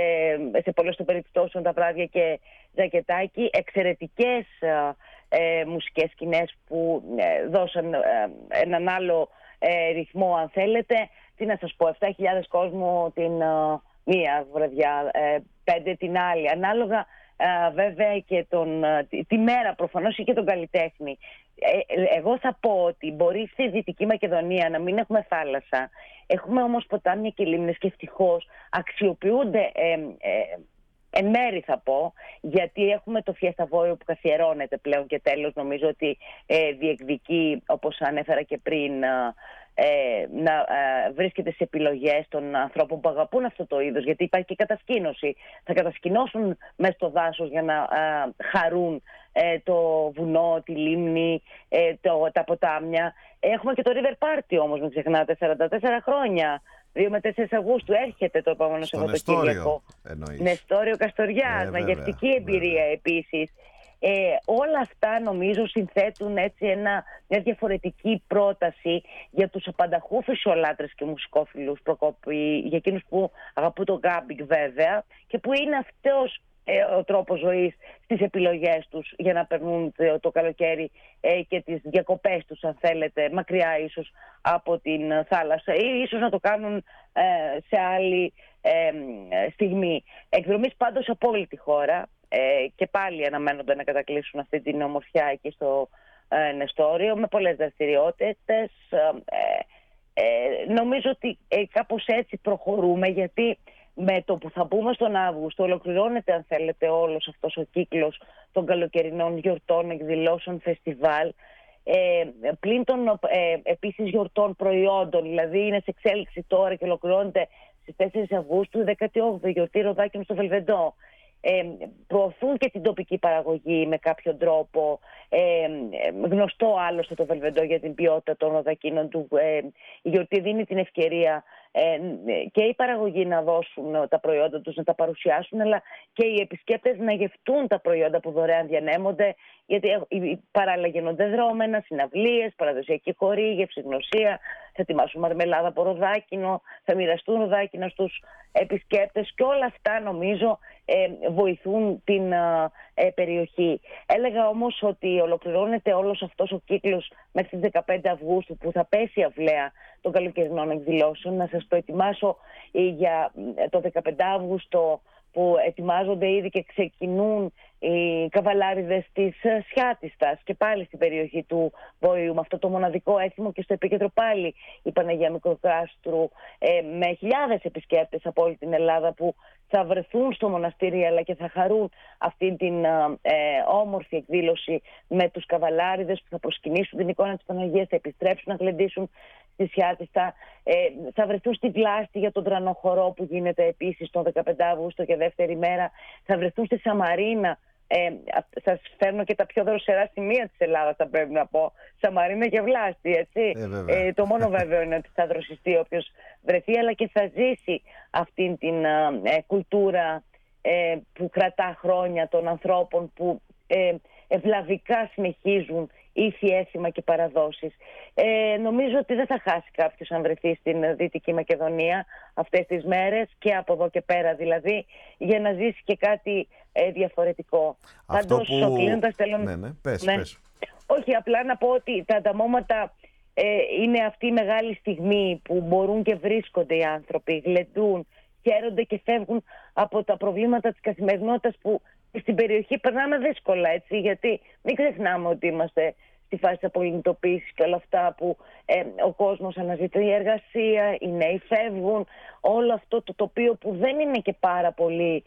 σε πολλές των περιπτώσεων τα βράδια και ζακετάκι, εξαιρετικές μουσικές σκηνές που δώσαν έναν άλλο ρυθμό, αν θέλετε. Τι να σας πω, 7.000 κόσμο την μία βραδιά, 5 την άλλη, ανάλογα βέβαια και τη μέρα προφανώς και τον καλλιτέχνη. Εγώ θα πω ότι μπορεί στη Δυτική Μακεδονία να μην έχουμε θάλασσα, έχουμε όμως ποτάμια και λίμνες και ευτυχώς αξιοποιούνται εν μέρη θα πω, γιατί έχουμε το Fiesta Voio που καθιερώνεται πλέον και τέλος νομίζω ότι διεκδικεί, όπως ανέφερα και πριν, να βρίσκεται σε επιλογές των ανθρώπων που αγαπούν αυτό το είδος, γιατί υπάρχει και κατασκήνωση. Θα κατασκηνώσουν μέσα στο δάσος για να χαρούν το βουνό, τη λίμνη, τα ποτάμια. Έχουμε και το River Party όμως, μην ξεχνάτε, 44 χρόνια. 2 με 4 Αυγούστου έρχεται το επόμενο Σαββατοκύριακο. Νεστόριο Καστοριάς, μαγευτική εμπειρία επίσης. Όλα αυτά νομίζω συνθέτουν έτσι μια διαφορετική πρόταση για τους απανταχού φυσιολάτρες και μουσικόφιλους, Προκόπη, για εκείνους που αγαπούν το γκάμπινγκ βέβαια, και που είναι αυτός ο τρόπος ζωής στις επιλογές τους για να περνούν το καλοκαίρι και τις διακοπές τους, αν θέλετε, μακριά ίσως από την θάλασσα, ή ίσως να το κάνουν σε άλλη στιγμή. Εκδρομής πάντως από όλη τη χώρα, και πάλι αναμένονται να κατακλείσουν αυτή την ομορφιά εκεί στο Νεστόριο με πολλές δραστηριότητες. Νομίζω ότι κάπως έτσι προχωρούμε, γιατί με το που θα μπούμε στον Αύγουστο ολοκληρώνεται, αν θέλετε, όλος αυτός ο κύκλος των καλοκαιρινών γιορτών, εκδηλώσεων, φεστιβάλ, πλην των επίσης γιορτών προϊόντων. Δηλαδή είναι σε εξέλιξη τώρα και ολοκληρώνεται στις 4 Αυγούστου η 18η γιορτή ροδάκινων στο Βελβεντό. Προωθούν και την τοπική παραγωγή με κάποιο τρόπο, γνωστό άλλωστε το Βελβεντό για την ποιότητα των ροδακίνων του. Η γιορτή δίνει την ευκαιρία και οι παραγωγοί να δώσουν τα προϊόντα τους, να τα παρουσιάσουν, αλλά και οι επισκέπτες να γευτούν τα προϊόντα που δωρεάν διανέμονται, γιατί παράλληλα γίνονται δρόμενα, συναυλίες, παραδοσιακή χορή, γευσηγνωσία, θα ετοιμάσουν μαρμελάδα από ροδάκινο, θα μοιραστούν ροδάκινα στους επισκέπτες, και όλα αυτά νομίζω βοηθούν την περιοχή. Έλεγα όμως ότι ολοκληρώνεται όλος αυτός ο κύκλος μέχρι τις 15 Αυγούστου, που θα πέσει η αυλαία των καλοκαιρινών εκδηλώσεων. Να σας προετοιμάσω για το 15 Αύγουστο, που ετοιμάζονται ήδη και ξεκινούν οι καβαλάριδες της Σιάτιστας, και πάλι στην περιοχή του Βοηού, με αυτό το μοναδικό έθιμο, και στο επίκεντρο πάλι η Παναγία Μικροκάστρου, με χιλιάδες επισκέπτες από όλη την Ελλάδα που θα βρεθούν στο μοναστήρι, αλλά και θα χαρούν αυτή την όμορφη εκδήλωση με τους καβαλάριδες που θα προσκυνήσουν την εικόνα της Παναγίας, θα επιστρέψουν να γλεντήσουν στη Σιάτιστα, θα βρεθούν στη Βλάστη για τον τρανοχορό που γίνεται επίσης τον 15 Αύγουστο και δεύτερη μέρα, θα βρεθούν στη Σαμαρίνα. Σας φέρνω και τα πιο δροσερά σημεία της Ελλάδας, θα πρέπει να πω. Σαμαρίνα και Βλάστη, έτσι. Το μόνο βέβαιο είναι ότι θα δροσιστεί όποιος βρεθεί, αλλά και θα ζήσει αυτήν την κουλτούρα που κρατά χρόνια των ανθρώπων που ευλαβικά συνεχίζουν ήθη, έθιμα και παραδόσεις. Νομίζω ότι δεν θα χάσει κάποιος αν βρεθεί στην Δυτική Μακεδονία αυτές τις μέρες, και από εδώ και πέρα δηλαδή, για να ζήσει και κάτι διαφορετικό. Αυτό που... κλείνοντας, θέλω... Πες. Όχι, απλά να πω ότι τα ανταμώματα είναι αυτή η μεγάλη στιγμή που μπορούν και βρίσκονται οι άνθρωποι, γλεντούν, χαίρονται και φεύγουν από τα προβλήματα της καθημερινότητας που στην περιοχή περνάμε δύσκολα, έτσι, γιατί μην ξεχνάμε ότι είμαστε στη φάση της απολυνητοποίησης και όλα αυτά που ο κόσμος αναζητεί εργασία, οι νέοι φεύγουν, όλο αυτό το τοπίο που δεν είναι και πάρα πολύ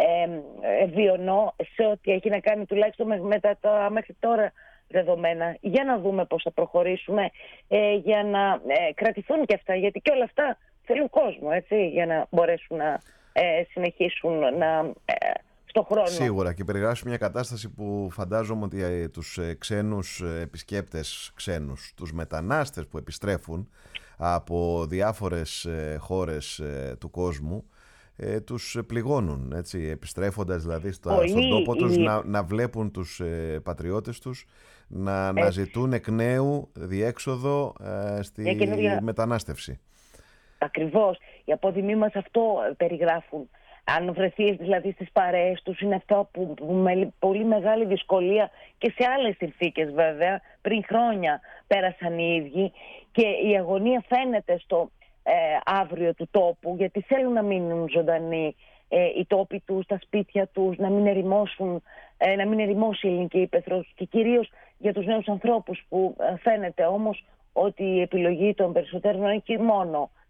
βιωνό σε ό,τι έχει να κάνει τουλάχιστον με τα μέχρι τώρα δεδομένα. Για να δούμε πώς θα προχωρήσουμε, για να κρατηθούν και αυτά, γιατί και όλα αυτά θέλουν κόσμο, έτσι, για να μπορέσουν να συνεχίσουν να... Χρόνο. Σίγουρα, και περιγράψει μια κατάσταση που φαντάζομαι ότι τους ξένους επισκέπτες, τους μετανάστες που επιστρέφουν από διάφορες χώρες του κόσμου, τους πληγώνουν, έτσι, επιστρέφοντας δηλαδή στον τόπο τους να βλέπουν τους πατριώτες τους να αναζητούν εκ νέου διέξοδο στη μετανάστευση. Ακριβώς. Οι απόδημοί μας αυτό περιγράφουν. Αν βρεθείς δηλαδή στις παρέες τους, είναι αυτό που με πολύ μεγάλη δυσκολία και σε άλλες συνθήκες βέβαια πριν χρόνια πέρασαν οι ίδιοι, και η αγωνία φαίνεται στο αύριο του τόπου, γιατί θέλουν να μείνουν ζωντανοί οι τόποι τους, τα σπίτια τους, να μην ερημώσουν, να μην ερημώσει η ελληνική ύπαιθρος, και κυρίως για τους νέους ανθρώπους που φαίνεται όμως ότι η επιλογή των περισσότερων είναι και μόνο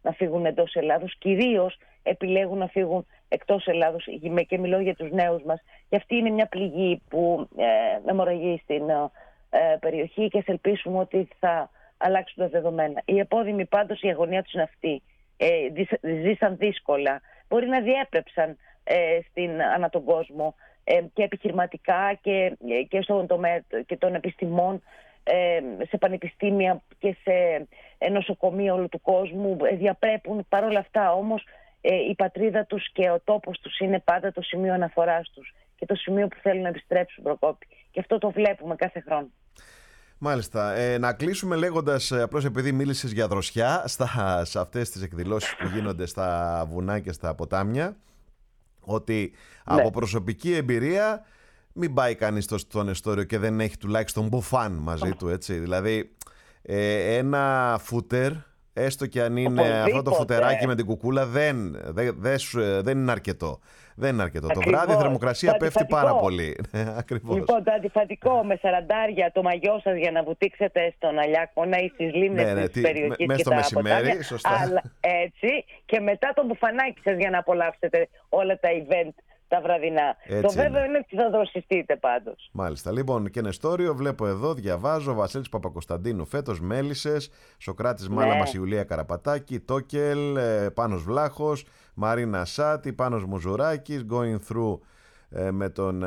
να φύγουν εντός Ελλάδος, κυρίως επιλέγουν να φύγουν εκτός Ελλάδος, και μιλώ για τους νέους μας. Και αυτή είναι μια πληγή που αιμορραγεί στην περιοχή και ελπίσουμε ότι θα αλλάξουν τα δεδομένα. Οι επώδυνοι πάντως, η αγωνία τους είναι αυτή. Ζήσαν δύσκολα. Μπορεί να διέπρεψαν ανά τον κόσμο και επιχειρηματικά και στον τομέα και των επιστημών, σε πανεπιστήμια και σε νοσοκομεία όλου του κόσμου. Διαπρέπουν. Παρόλα αυτά όμως η πατρίδα τους και ο τόπος τους είναι πάντα το σημείο αναφοράς τους και το σημείο που θέλουν να επιστρέψουν, Προκόπη. Και αυτό το βλέπουμε κάθε χρόνο. Μάλιστα. Να κλείσουμε λέγοντας, απλώς επειδή μίλησες για δροσιά σε αυτές τις εκδηλώσεις που γίνονται στα βουνά και στα ποτάμια, ότι από προσωπική εμπειρία μην πάει κανείς στο Νεστόριο και δεν έχει τουλάχιστον μπουφάν μαζί του, έτσι. Δηλαδή ένα φούτερ, έστω και αν είναι αυτό το φουτεράκι με την κουκούλα, δεν είναι αρκετό. Δεν είναι αρκετό. Το βράδυ η θερμοκρασία πέφτει πάρα πολύ. Ακριβώς. Λοιπόν, το αντιφατικό με σαραντάρια, το μαγιό σας για να βουτήξετε στον Αλιάκωνα ή στις λίμνες της περιοχής μέσα και στο τα μεσημέρι, ποτάμια, σωστά. αλλά έτσι, και μετά το μπουφανάκι σας για να απολαύσετε όλα τα event τα βραδινά. Έτσι το βέβαιο είναι ότι θα δροσιστείτε πάντως. Μάλιστα. Λοιπόν, και Νεστόριο, βλέπω εδώ, διαβάζω, Βασίλης Παπακοσταντίνου φέτος, Μέλισσες, Σοκράτης Μάλαμας, Ιουλία Καραπατάκη, Τόκελ, Πάνος Βλάχος, Μαρίνα Σάτη, Πάνος Μουζουράκης, Going Through με τον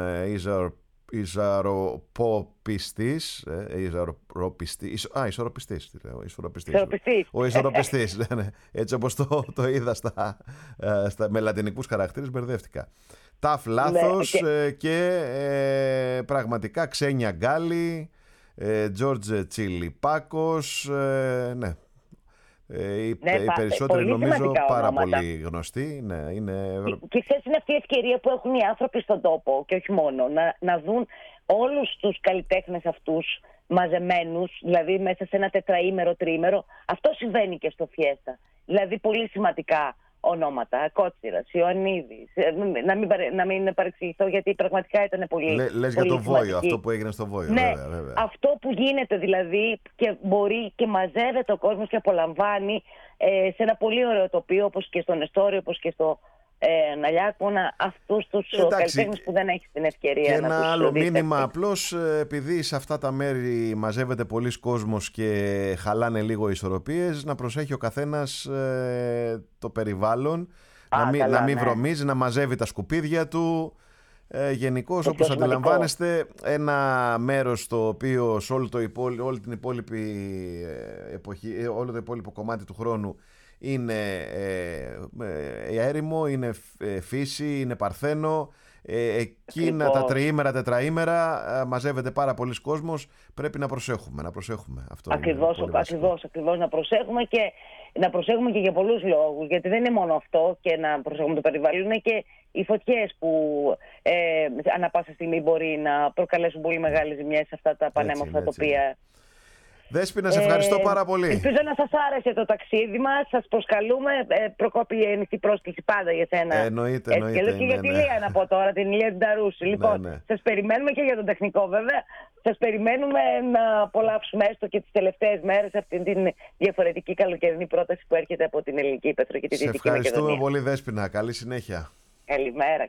Ισαροποπιστής. Ισορροπιστής. Ο ισορροπιστής. Έτσι όπως το είδα με λατινικούς χαρακτήρες, μπερδεύτηκα. Ταφ λάθος και πραγματικά Ξένια Γκάλη, Τζόρτζ Τσιλιπάκος, ναι. Οι περισσότεροι νομίζω πάρα πολύ γνωστοί. Ναι, Και ξέρεις, είναι αυτή η ευκαιρία που έχουν οι άνθρωποι στον τόπο και όχι μόνο να δουν όλους τους καλλιτέχνες αυτούς μαζεμένους, δηλαδή μέσα σε ένα τετραήμερο, τριήμερο. Αυτό συμβαίνει και στο Φιέστα. Δηλαδή πολύ σημαντικά ονόματα, Κότσιρας, Ιωαννίδης, να μην παρεξηγηθώ γιατί πραγματικά ήταν πολύ Λες για το Βόιο, αυτό που έγινε στο Βόιο. Ναι, βέβαια. αυτό που γίνεται δηλαδή και μπορεί και μαζεύεται ο κόσμος και απολαμβάνει σε ένα πολύ ωραίο τοπίο, όπως και στο Νεστόριο, όπως και στο Αλιάκωνα, αυτούς τους καλλιτέχνες που δεν έχεις την ευκαιρία και να τους ένα άλλο δείτε. μήνυμα απλώς, επειδή σε αυτά τα μέρη μαζεύεται πολλής κόσμος και χαλάνε λίγο οι ισορροπίες, να προσέχει ο καθένας το περιβάλλον, να μην βρωμίζει, να μαζεύει τα σκουπίδια του. Γενικώς, όπως αντιλαμβάνεστε, ένα μέρος το οποίο σε όλη την υπόλοιπη εποχή, όλο το υπόλοιπο κομμάτι του χρόνου είναι έρημο, είναι φύση, είναι παρθένο. Εκείνα τα τριήμερα, τετραήμερα μαζεύεται πάρα πολλοί κόσμος. Πρέπει να προσέχουμε. Αυτό ακριβώς να προσέχουμε και να προσέχουμε και για πολλούς λόγους. Γιατί δεν είναι μόνο αυτό και να προσέχουμε το περιβάλλον, είναι και οι φωτιές που ανά πάσα στιγμή μπορεί να προκαλέσουν πολύ μεγάλες ζημιές σε αυτά τα πανέμορφα τοπία. Δέσποινα, σε ευχαριστώ πάρα πολύ. Ελπίζω να σας άρεσε το ταξίδι μας. Σας προσκαλούμε. Προκόπη, ανοιχτή πρόσκληση πάντα για σένα. Εννοείται. Και για τη Λία να πω τώρα, την Λία την Ταρούση. Λοιπόν, σας περιμένουμε και για τον τεχνικό βέβαια. Σας περιμένουμε να απολαύσουμε έστω και τις τελευταίες μέρες αυτή την διαφορετική καλοκαιρινή πρόταση που έρχεται από την Ελληνική Ήπεθρο και τη Δυτική Μακεδονία. Σε ευχαριστούμε πολύ, Δέσποινα. Καλή συνέχεια. Καλημέρα.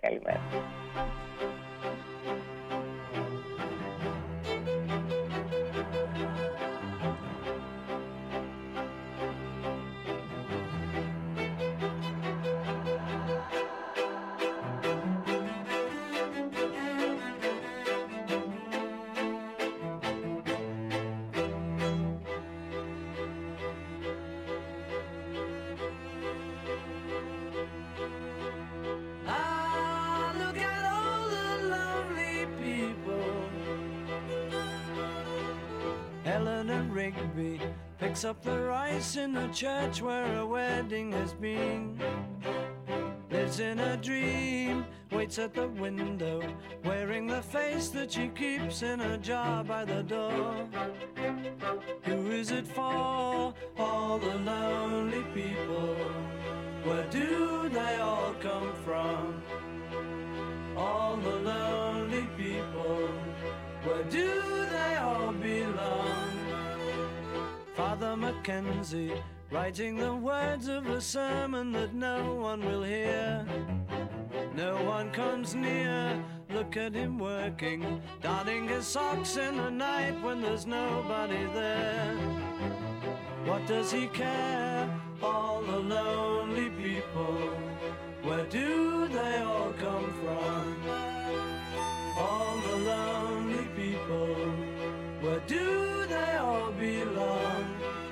Eleanor Rigby picks up the rice in the church where a wedding has been. Lives in a dream, waits at the window, wearing the face that she keeps in a jar by the door. Who is it for? All the lonely people. Where do they all come from? All the lonely people. Where do they all belong? Father Mackenzie writing the words of a sermon that no one will hear. No one comes near, look at him working, darning his socks in the night when there's nobody there. What does he care? All the lonely people, where do they all come from? All the lonely people, where do they all belong?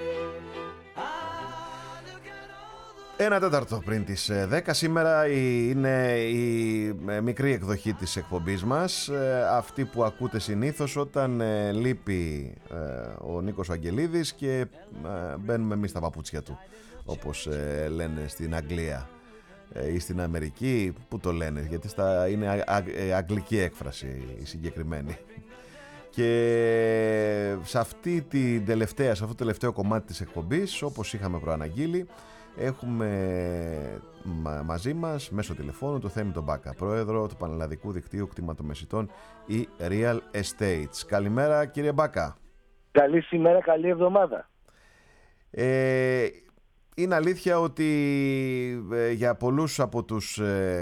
1/4 πριν τις 10. Σήμερα είναι η μικρή εκδοχή της εκπομπής μας, αυτή που ακούτε συνήθως όταν λείπει ο Νίκος Αγγελίδης και μπαίνουμε εμείς στα παπούτσια του, όπως λένε στην Αγγλία ή στην Αμερική. Πού το λένε, γιατί είναι αγγλική έκφραση η συγκεκριμένη. Και σε αυτό το τελευταίο κομμάτι της εκπομπής, όπως είχαμε προαναγγείλει, έχουμε μαζί μας μέσω τηλεφώνου το Θέμη τον Μπάκα, πρόεδρο του Πανελλαδικού Δικτύου Κτηματομεσητών ή Real Estates. Καλημέρα κύριε Μπάκα. Καλή σήμερα, καλή εβδομάδα. Είναι αλήθεια ότι για πολλούς από τους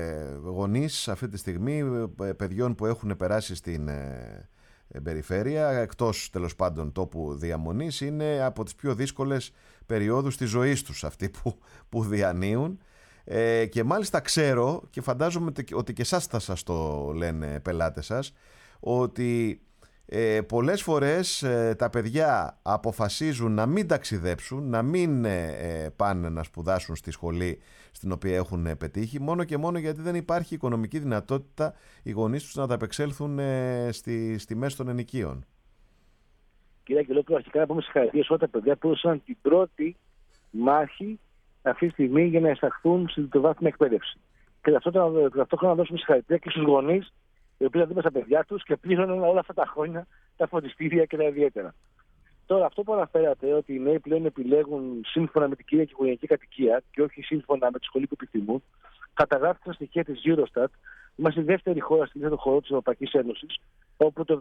γονείς αυτή τη στιγμή, παιδιών που έχουν περάσει στην περιφέρεια, εκτός τέλος πάντων τόπου διαμονής, είναι από τις πιο δύσκολες περιόδους της ζωής τους αυτή που διανύουν, και μάλιστα ξέρω και φαντάζομαι ότι και εσάς θα σας το λένε πελάτες σας, ότι πολλές φορές τα παιδιά αποφασίζουν να μην ταξιδέψουν, να μην πάνε να σπουδάσουν στη σχολή στην οποία έχουν πετύχει, μόνο και μόνο γιατί δεν υπάρχει οικονομική δυνατότητα οι γονείς τους να ανταπεξέλθουν στη μέση των ενοικίων. Κύριε Αγγελόπουλο, αρχικά να πούμε συγχαρητήρια όλα τα παιδιά που έδωσαν την πρώτη μάχη αυτή τη στιγμή για να εισαχθούν στην τριτοβάθμια εκπαίδευση. Και ταυτόχρονα να δώσουμε συγχαρητήρια και στους γονείς, οι οποίοι δίπλα στα παιδιά τους και πλήρωναν όλα αυτά τα χρόνια τα φροντιστήρια και τα ιδιαίτερα. Τώρα, αυτό που αναφέρατε, ότι οι νέοι πλέον επιλέγουν σύμφωνα με την κύρια και οικογενειακή κατοικία και όχι σύμφωνα με τη σχολή που επιθυμούν, καταγράφει στα στοιχεία της Eurostat. Είμαστε η δεύτερη χώρα στην ίδια χώρο της Ευρωπαϊκής Ένωσης, όπου το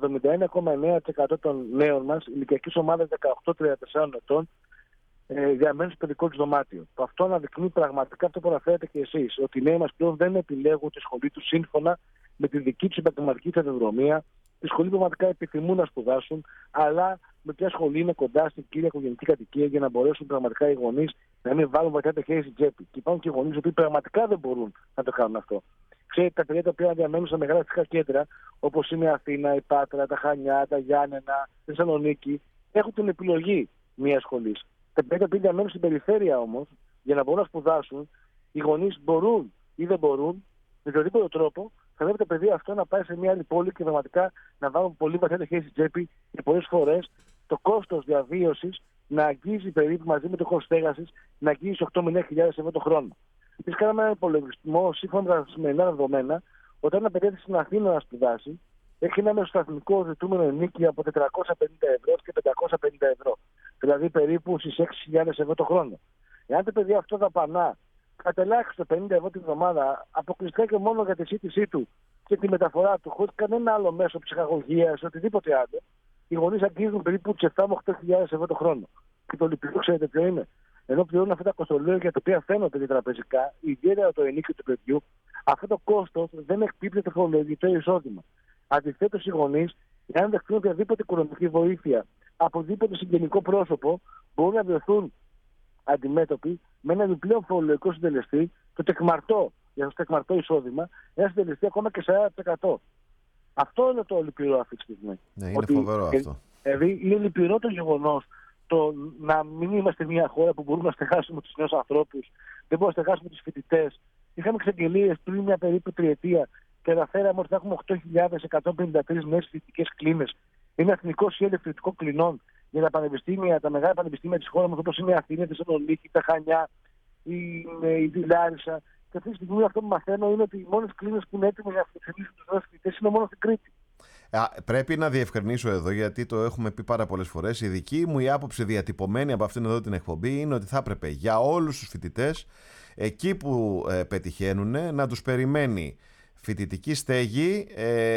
71,9% των νέων μας ηλικιακής ομάδας 18-34 ετών διαμένουν στο παιδικό του δωμάτιο. Αυτό αναδεικνύει πραγματικά αυτό που αναφέρετε και εσείς, ότι οι νέοι μας πλέον δεν επιλέγουν τη σχολή τους σύμφωνα με τη δική τους επαγγελματική σταδιοδρομία, τη σχολή που πραγματικά επιθυμούν να σπουδάσουν, αλλά με ποια σχολή είναι κοντά στην κύρια οικογενειακή κατοικία, για να μπορέσουν πραγματικά οι γονείς να μην βάλουν βαθιά το χέρι στην τσέπη. Και υπάρχουν και γονείς που πραγματικά δεν μπορούν να το κάνουν αυτό. Ξέρετε, τα παιδιά τα οποία διαμένουν σε μεγάλα αστικά κέντρα, όπως είναι η Αθήνα, η Πάτρα, τα Χανιά, τα Γιάννενα, η Θεσσαλονίκη, έχουν την επιλογή μια σχολή. Τα παιδιά που διαμένουν στην περιφέρεια όμως, για να μπορούν να σπουδάσουν, οι γονείς μπορούν ή δεν μπορούν, με οποιοδήποτε τρόπο, θα πρέπει το παιδί αυτό να πάει σε μια άλλη πόλη και πραγματικά να βάλουν πολύ βαθιά το χέρι στην τσέπη, και πολλές φορές το κόστος διαβίωσης να αγγίζει περίπου, μαζί με το κόστος στέγασης, να αγγίζει 8 με 9.000 ευρώ το χρόνο. Εμείς κάναμε ένα υπολογισμό σύμφωνα με τα σημερινά δεδομένα, όταν ένα παιδί στην Αθήνα να σπουδάσει, έχει ένα μεσοσταθμικό ζητούμενο ενίκιο από 450 ευρώ και 550 ευρώ. Δηλαδή περίπου στις 6.000 ευρώ το χρόνο. Εάν το παιδί αυτό δαπανά κατά ελάχιστο 50 ευρώ την εβδομάδα, αποκλειστικά και μόνο για τη σύντησή του και τη μεταφορά του, χωρίς κανένα άλλο μέσο ψυχαγωγίας, οτιδήποτε άλλο, οι γονείς αγγίζουν περίπου τις 7 με 8.000 ευρώ το χρόνο. Και το λυπηρό, ξέρετε ποιο είναι? Ενώ πληρώνουν αυτά τα κοστολόγια τα οποία φαίνονται διατραπεζικά, ιδιαίτερα το ενίκιο του παιδιού, αυτό το κόστος δεν εκπίπτει το φορολογικό εισόδημα. Αντιθέτως, οι γονείς, εάν δεχτούν οποιαδήποτε οικονομική βοήθεια από οποιοδήποτε συγγενικό πρόσωπο, μπορούν να βρεθούν αντιμέτωποι με ένα επιπλέον φορολογικό συντελεστή, το τεκμαρτό, για το τεκμαρτό εισόδημα, ένα συντελεστή ακόμα και 40%. Αυτό είναι το λυπηρό αυτή τη στιγμή. Ναι, είναι φοβερό αυτό. Δηλαδή, είναι λυπηρό το γεγονός το να μην είμαστε μια χώρα που μπορούμε να στεγάσουμε τους νέους ανθρώπους, δεν μπορούμε να στεγάσουμε τους φοιτητές. Είχαμε εξαγγελίες πριν μια περίπου τριετία και αναφέραμε ότι θα έχουμε 8.153 νέες φοιτητικές κλίνες. Είναι εθνικό σχέδιο φοιτητικών κλινών για τα πανεπιστήμια, τα μεγάλα πανεπιστήμια της χώρας μας, όπως είναι η Αθήνα, η Θεσσαλονίκη, τα Χανιά, η Λάρισα. Και αυτή τη στιγμή αυτό που μαθαίνω είναι ότι οι μόνες κλίνες που είναι έτοιμες να φιλοξενήσουν τους νέους φοιτητές είναι μόνο στην Κρήτη. Πρέπει να διευκρινίσω εδώ, γιατί το έχουμε πει πάρα πολλές φορές. Η δική μου η άποψη, διατυπωμένη από αυτήν εδώ την εκπομπή, είναι ότι θα έπρεπε για όλους τους φοιτητές, εκεί που πετυχαίνουν, να τους περιμένει φοιτητική στέγη,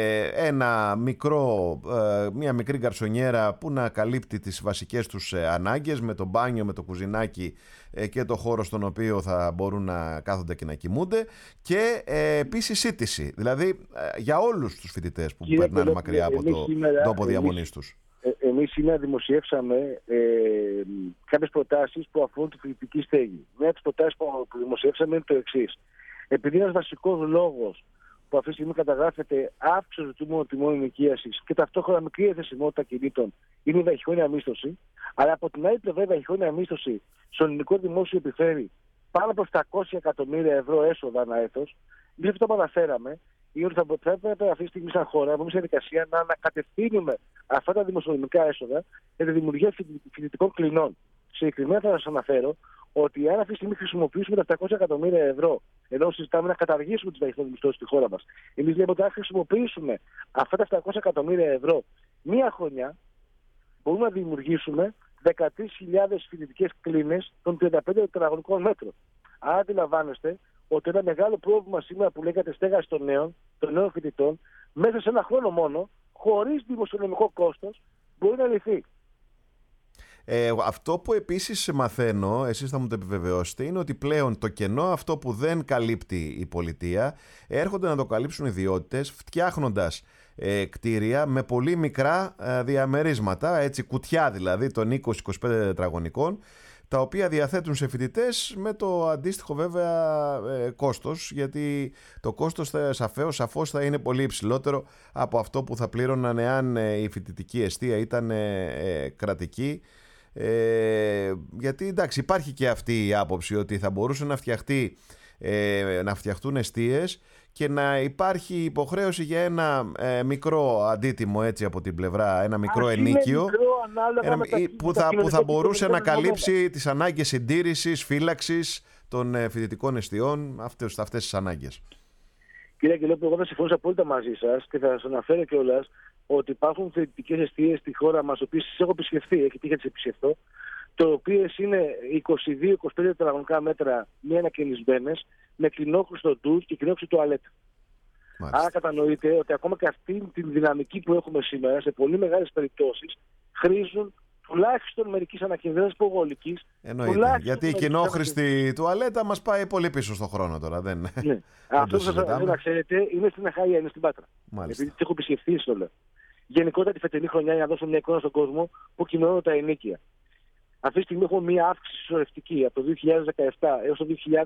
μια μικρή γκαρσονιέρα που να καλύπτει τις βασικές τους ανάγκες, με το μπάνιο, με το κουζινάκι και το χώρο στον οποίο θα μπορούν να κάθονται και να κοιμούνται, και επίσης σύτηση, δηλαδή για όλους τους φοιτητές που περνάνε μακριά από το τόπο διαμονής τους. Εμείς σήμερα δημοσιεύσαμε κάποιες προτάσεις που αφορούν τη φοιτητική στέγη. Μια από τις προτάσεις που δημοσιεύσαμε είναι το εξής. Επειδή ένας βασικός λόγος που αυτή τη στιγμή καταγράφεται αύξηση του ζητούμενου τιμών ενοικίασης και ταυτόχρονα μικρή εθεσιμότητα κινήτων είναι η βραχυχρόνια μίσθωση, αλλά από την άλλη πλευρά η βραχυχρόνια μίσθωση στο ελληνικό δημόσιο επιφέρει πάνω από 700 εκατομμύρια ευρώ έσοδα ανά έτος, εμείς αυτό που αναφέραμε είναι ότι θα πρέπει αυτή τη στιγμή σαν χώρα να μπούμε σε διαδικασία να ανακατευθύνουμε αυτά τα δημοσιονομικά έσοδα για τη δημιουργία φοιτητικών κλινών. Συγκεκριμένα θα σας αναφέρω ότι αν αυτή τη στιγμή χρησιμοποιήσουμε τα 700 εκατομμύρια ευρώ, ενώ συζητάμε να καταργήσουμε τις βραχυχρόνιες μισθώσεις στη χώρα μας, εμείς λέμε ότι αν χρησιμοποιήσουμε αυτά τα 700 εκατομμύρια ευρώ μία χρονιά, μπορούμε να δημιουργήσουμε 13.000 φοιτητικές κλίνες των 35 τετραγωνικών μέτρων. Άρα αντιλαμβάνεστε ότι ένα μεγάλο πρόβλημα σήμερα που λέγεται στέγαση των νέων φοιτητών, μέσα σε ένα χρόνο μόνο, χωρίς δημοσιονομικό κόστος, μπορεί να λυθεί. Αυτό που επίσης μαθαίνω, εσείς θα μου το επιβεβαιώσετε, είναι ότι πλέον το κενό αυτό που δεν καλύπτει η πολιτεία έρχονται να το καλύψουν ιδιώτες, φτιάχνοντας κτίρια με πολύ μικρά διαμερίσματα, έτσι, κουτιά δηλαδή των 20-25 τετραγωνικών, τα οποία διαθέτουν σε φοιτητές με το αντίστοιχο βέβαια κόστος, γιατί το κόστος σαφώς θα είναι πολύ υψηλότερο από αυτό που θα πλήρωναν εάν η φοιτητική εστία ήταν κρατική. Γιατί εντάξει, υπάρχει και αυτή η άποψη ότι θα μπορούσε να φτιαχτούν εστίες και να υπάρχει υποχρέωση για ένα μικρό αντίτιμο, έτσι, από την πλευρά, ένα μικρό ενίκιο που θα μπορούσε να καλύψει τις ανάγκες συντήρησης, φύλαξης των φοιτητικών εστιών, αυτές τις ανάγκες. Κύριε Αγγελόπουλο, εγώ θα συμφωνήσω απόλυτα μαζί σας και θα σας αναφέρω κιόλας ότι υπάρχουν φοιτητικές εστίες στη χώρα μας, οποίες τις έχω επισκεφθεί, έχει τύχει να τις επισκεφθώ, οι οποίες είναι 22-25 τετραγωνικά μέτρα, μη ανακαινισμένες, με κοινόχρηστο ντους και κοινόχρηστο τουαλέτα. Άρα κατανοείτε ότι ακόμα και αυτή τη δυναμική που έχουμε σήμερα, σε πολύ μεγάλες περιπτώσεις, χρήζουν τουλάχιστον μερικής ανακαινισμένης υποβολικής. Εννοείται. Γιατί η κοινόχρηστη τουαλέτα μας πάει πολύ πίσω στον χρόνο τώρα. Ναι. Αυτό που σας θέλω να ξέρετε είναι στην Αχαΐα, είναι στην Πάτρα. Μάλιστα. Επειδή τις έχω επισκεφθεί, στο λέω. Γενικότερα τη φετινή χρονιά, για να δώσω μια εικόνα στον κόσμο, που κοινώνουν τα ενίκια. Αυτή τη στιγμή έχουμε μια αύξηση συσσωρευτική από το 2017 έως το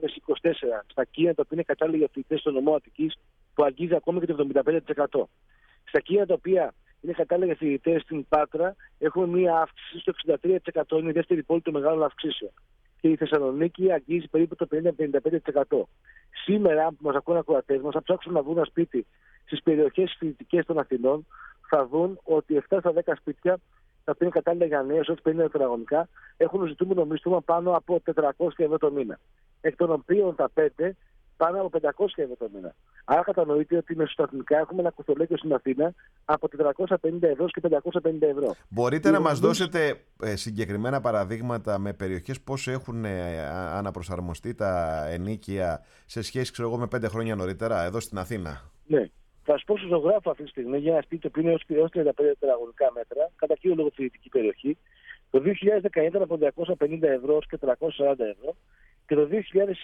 2024 στα κείμενα τα οποία είναι κατάλληλα για φοιτητές στο νομό Αττικής, που αγγίζει ακόμα και το 75%. Στα κείμενα τα οποία είναι κατάλληλα για φοιτητές στην Πάτρα, έχουμε μια αύξηση στο 63%, είναι η δεύτερη πόλη των μεγάλων αυξήσεων. Και η Θεσσαλονίκη αγγίζει περίπου το 50-55%. Σήμερα, που μας ακούνε ακροατές μας, θα ψάξουν να βρουν ένα σπίτι στις περιοχές φοιτητικές των Αθηνών, θα δουν ότι 7 στα 10 σπίτια, τα οποία είναι κατάλληλα για νέους, όχι 50 τετραγωνικά, έχουν ζητούμενο μισθούμα πάνω από 400 ευρώ το μήνα. Εκ των οποίων τα 5 πάνω από 500 ευρώ το μήνα. Άρα κατανοείτε ότι μεσοσταθμικά έχουμε ένα κοστολέγιο στην Αθήνα από 450 ευρώ και 550 ευρώ. Μπορείτε να μας δώσετε συγκεκριμένα παραδείγματα με περιοχές πώς έχουν αναπροσαρμοστεί τα ενίκια σε σχέση, ξέρω εγώ, με 5 χρόνια νωρίτερα εδώ στην Αθήνα? Ναι. Θα σου πω στο ζωγράφο αυτή τη στιγμή για ένα σπίτι που είναι έως 35 τετραγωνικά μέτρα, κατά κύριο λόγο φοιτητική περιοχή. Το 2019 ήταν από 250 ευρώ και 340 ευρώ και το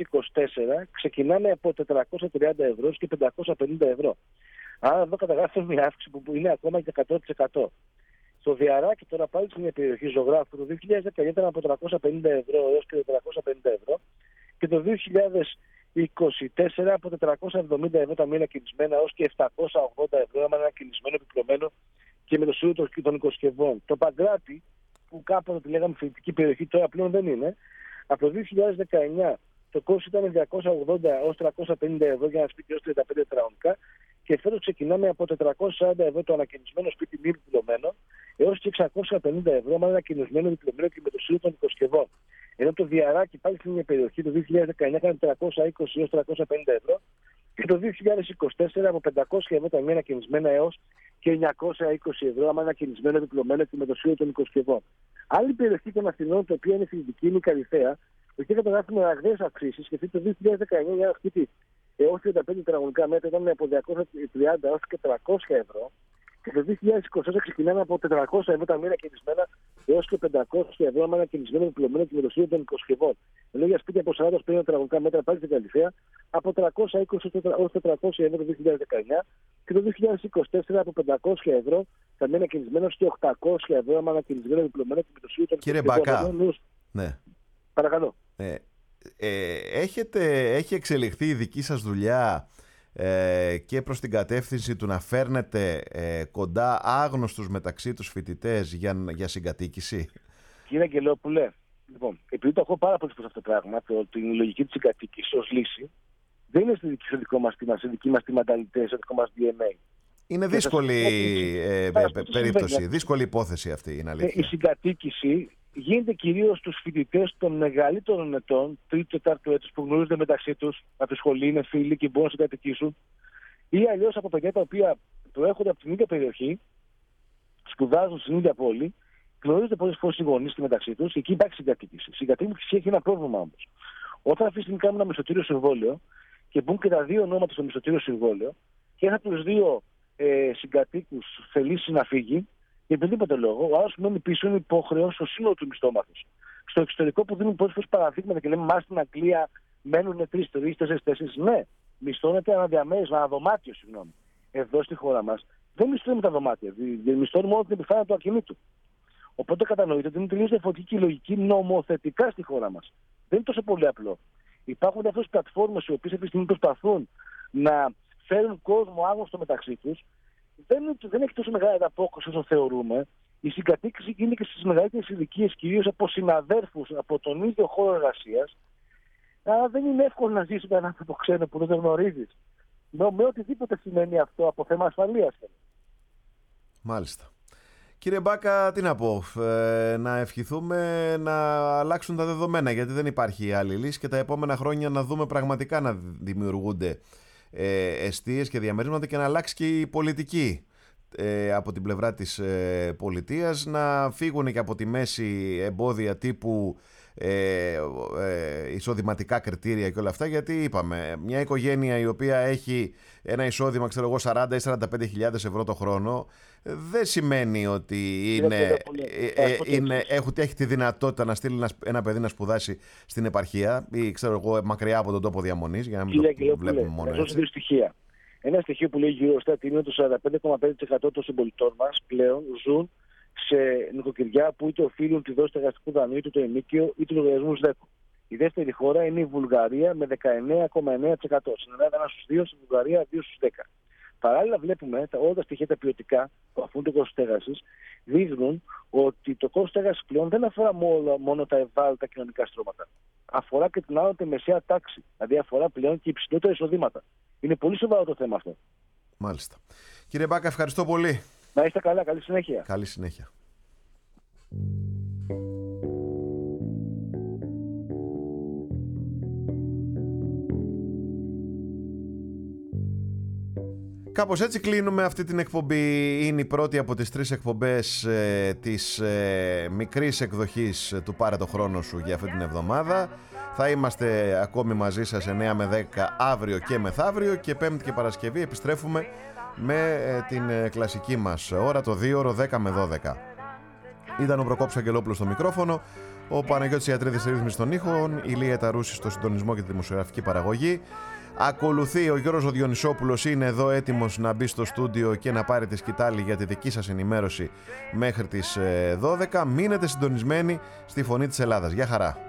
2024 ξεκινάμε από 430 ευρώ και 550 ευρώ. Άρα εδώ καταγράφεται μια αύξηση που είναι ακόμα και 100%. Στο Διαράκι, τώρα πάλι σε μια περιοχή ζωγράφου, το 2019 ήταν από 350 ευρώ έως και 450 ευρώ και το 2024 από 470 ευρώ τα μήνα κινησμένα έως και 780 ευρώ με ένα κινησμένο επιπλωμένο και με το σύνολο των οικοσκευών. Το Παγκράτη, που κάποτε τη λέγαμε φοιτητική περιοχή, τώρα πλέον δεν είναι, από το 2019 το κόστος ήταν 280 έως 350 ευρώ για ένα σπίτι έως 35 τετραγωνικά και φέτος ξεκινάμε από 440 ευρώ το ανακοινισμένο σπίτι μη επιπλωμένο έως και 650 ευρώ με ένα ανακοινισμένο επιπλωμένο και με το σύνολο των οικοσκευών. Ενώ το Διαράκι πάλι στην ίδια περιοχή το 2019 έκανε 320 έως 350 ευρώ και το 2024 από 500 ευρώ τα μία ανακοινισμένα έως και 920 ευρώ με ένα ανακοινισμένο επιπλωμένο και με το σύνολο των οικοσκευών. Άλλη περιοχή των Αθηνών, τα οποία είναι φοιτητική, είναι η Καλυθέα, εκεί καταγράφουμε ραγδαίες αυξήσεις. Γιατί το 2019 για ένα σπίτι έως 35 τετραγωνικά μέτρα ήταν από 230 έως και 300 ευρώ. Και το 2024 ξεκινάμε από 400 ευρώ τα μοίρα κινησμένα έως και 500 ευρώ με ένα κινησμένο επιπλωμένο και με το σύντομο των οικοσκευών. Ενώ για σπίτια από 40 50 τετραγωνικά μέτρα πάλι στην Καλυθέα από 320 έως 400 ευρώ το 2019 και το 2024 από 500 ευρώ θα μείνει κινησμένο και 800 ευρώ με ένα κινησμένο επιπλωμένο και με το σύντομο των οικοσκευών. Κύριε Μπακά, ναι. Παρακαλώ. Έχει εξελιχθεί η δική σας δουλειά και προς την κατεύθυνση του να φέρνετε κοντά άγνωστους μεταξύ τους φοιτητές για συγκατοίκηση? Κύριε Αγγελόπουλε, λοιπόν, επειδή το έχω πάρα πολύ προς αυτό το πράγμα, την λογική της συγκατοίκησης ως λύση, δεν είναι στη δική μας τη μανταλιτέ, στο δικό μας DNA. Είναι δύσκολη περίπτωση, δύσκολη υπόθεση αυτή, είναι αλήθεια. Η συγκατοίκηση γίνεται κυρίως στους φοιτητές των μεγαλύτερων ετών, τρίτο-τετάρτου έτους, που γνωρίζονται μεταξύ τους από τη σχολή, είναι φίλοι και μπορούν να συγκατοικήσουν, ή αλλιώς από παιδιά τα οποία προέρχονται από την ίδια περιοχή, σπουδάζουν στην ίδια πόλη, γνωρίζονται πολλές φορές οι γονείς και μεταξύ τους, και εκεί υπάρχει συγκατοίκηση. Η συγκατοίκηση έχει ένα πρόβλημα όμως. Όταν αυτή τη στιγμή κάνουμε ένα μισθωτήριο συμβόλαιο και μπουν και τα δύο ονόματα στο μισθωτήριο συμβόλαιο, και ένα από τους δύο συγκατοίκους θελήσει να φύγει, για οποιοδήποτε λόγο, ο άλλος που μένει πίσω είναι υποχρεώσει στο σύνολο του μισθώματος. Στο εξωτερικό που δίνουν πολλές φορές παραδείγματα και λέμε, μας στην Αγγλία μένουν 3-4-4. Ναι, μισθώνεται ένα διαμέρισμα, ένα δωμάτιο, συγγνώμη. Εδώ στη χώρα μας δεν μισθώνουμε τα δωμάτια. Μισθώνουμε μόνο την επιφάνεια του ακινήτου. Οπότε κατανοείτε ότι είναι τελείως διαφορετική η λογική νομοθετικά στη χώρα μας. Δεν είναι τόσο πολύ απλό. Υπάρχουν αυτές τις πλατφόρμες οι οποίες αυτή τη στιγμή προσπαθούν να φέρουν κόσμο άγνωστο μεταξύ τους. Δεν έχει τόσο μεγάλη ανταπόκριση όσο θεωρούμε. Η συγκατοίκηση γίνεται και στις μεγαλύτερες ηλικίες, κυρίως από συναδέρφους από τον ίδιο χώρο εργασίας. Αλλά δεν είναι εύκολο να ζήσει με έναν άνθρωπο ξένο που δεν τον γνωρίζεις. Με οτιδήποτε σημαίνει αυτό από θέμα ασφαλείας. Μάλιστα. Κύριε Μπάκα, τι να πω, να ευχηθούμε να αλλάξουν τα δεδομένα, γιατί δεν υπάρχει άλλη λύση και τα επόμενα χρόνια να δούμε πραγματικά να δημιουργούνται εστίες και διαμερίσματα και να αλλάξει και η πολιτική από την πλευρά της πολιτείας, να φύγουν και από τη μέση εμπόδια τύπου εισοδηματικά κριτήρια και όλα αυτά, γιατί είπαμε, μια οικογένεια η οποία έχει ένα εισόδημα, ξέρω εγώ, 40 ή 45.000 ευρώ το χρόνο, δεν σημαίνει ότι έχει τη δυνατότητα να στείλει ένα παιδί να σπουδάσει στην επαρχία ή, ξέρω εγώ, μακριά από τον τόπο διαμονής, για να μην το βλέπουμε μόνο έτσι. Δύο στοιχεία. Ένα στοιχείο που λέει γύρω στα είναι ότι το 45,5% των συμπολιτών μας πλέον ζουν σε νοικοκυριά που είτε οφείλουν τη δόση εργαστικού δανείου, είτε το ενίκιο, είτε λογαριασμούς ΔΕΚΟ. Η δεύτερη χώρα είναι η Βουλγαρία με 19,9%. Στην Ελλάδα 1 στους 2, στην Βουλγαρία 2 στους 10. Παράλληλα, βλέπουμε όλα τα στοιχεία τα ποιοτικά που αφορούν το κόστος στέγασης δείχνουν ότι το κόστος στέγασης πλέον δεν αφορά μόνο τα ευάλωτα κοινωνικά στρώματα. Αφορά και την άνω μεσαία τάξη. Δηλαδή αφορά πλέον και υψηλότερα εισοδήματα. Είναι πολύ σοβαρό το θέμα αυτό. Μάλιστα. Κύριε Μπάκα, ευχαριστώ πολύ. Να είστε καλά. Καλή συνέχεια. Καλή συνέχεια. Κάπως έτσι κλείνουμε αυτή την εκπομπή. Είναι η πρώτη από τις 3 εκπομπές της μικρής εκδοχής του Πάρε το χρόνο σου για αυτή την εβδομάδα. Θα είμαστε ακόμη μαζί σας 9 με 10 αύριο και μεθαύριο, και Πέμπτη και Παρασκευή επιστρέφουμε με την κλασική μας ώρα, το 2ωρο 10 με 12. Ήταν ο Προκόπης Αγγελόπουλος στο μικρόφωνο, ο Παναγιώτης Ιατρίδης στη ρύθμιση των ήχων, η Λία Ταρούση στο συντονισμό και τη δημοσιογραφική παραγωγή. Ακολουθεί ο Γιώργος ο Διονυσόπουλος, είναι εδώ έτοιμος να μπει στο στούντιο και να πάρει τη σκητάλη για τη δική σας ενημέρωση μέχρι τις 12. Μείνετε συντονισμένοι στη Φωνή της Ελλάδας. Γεια χαρά.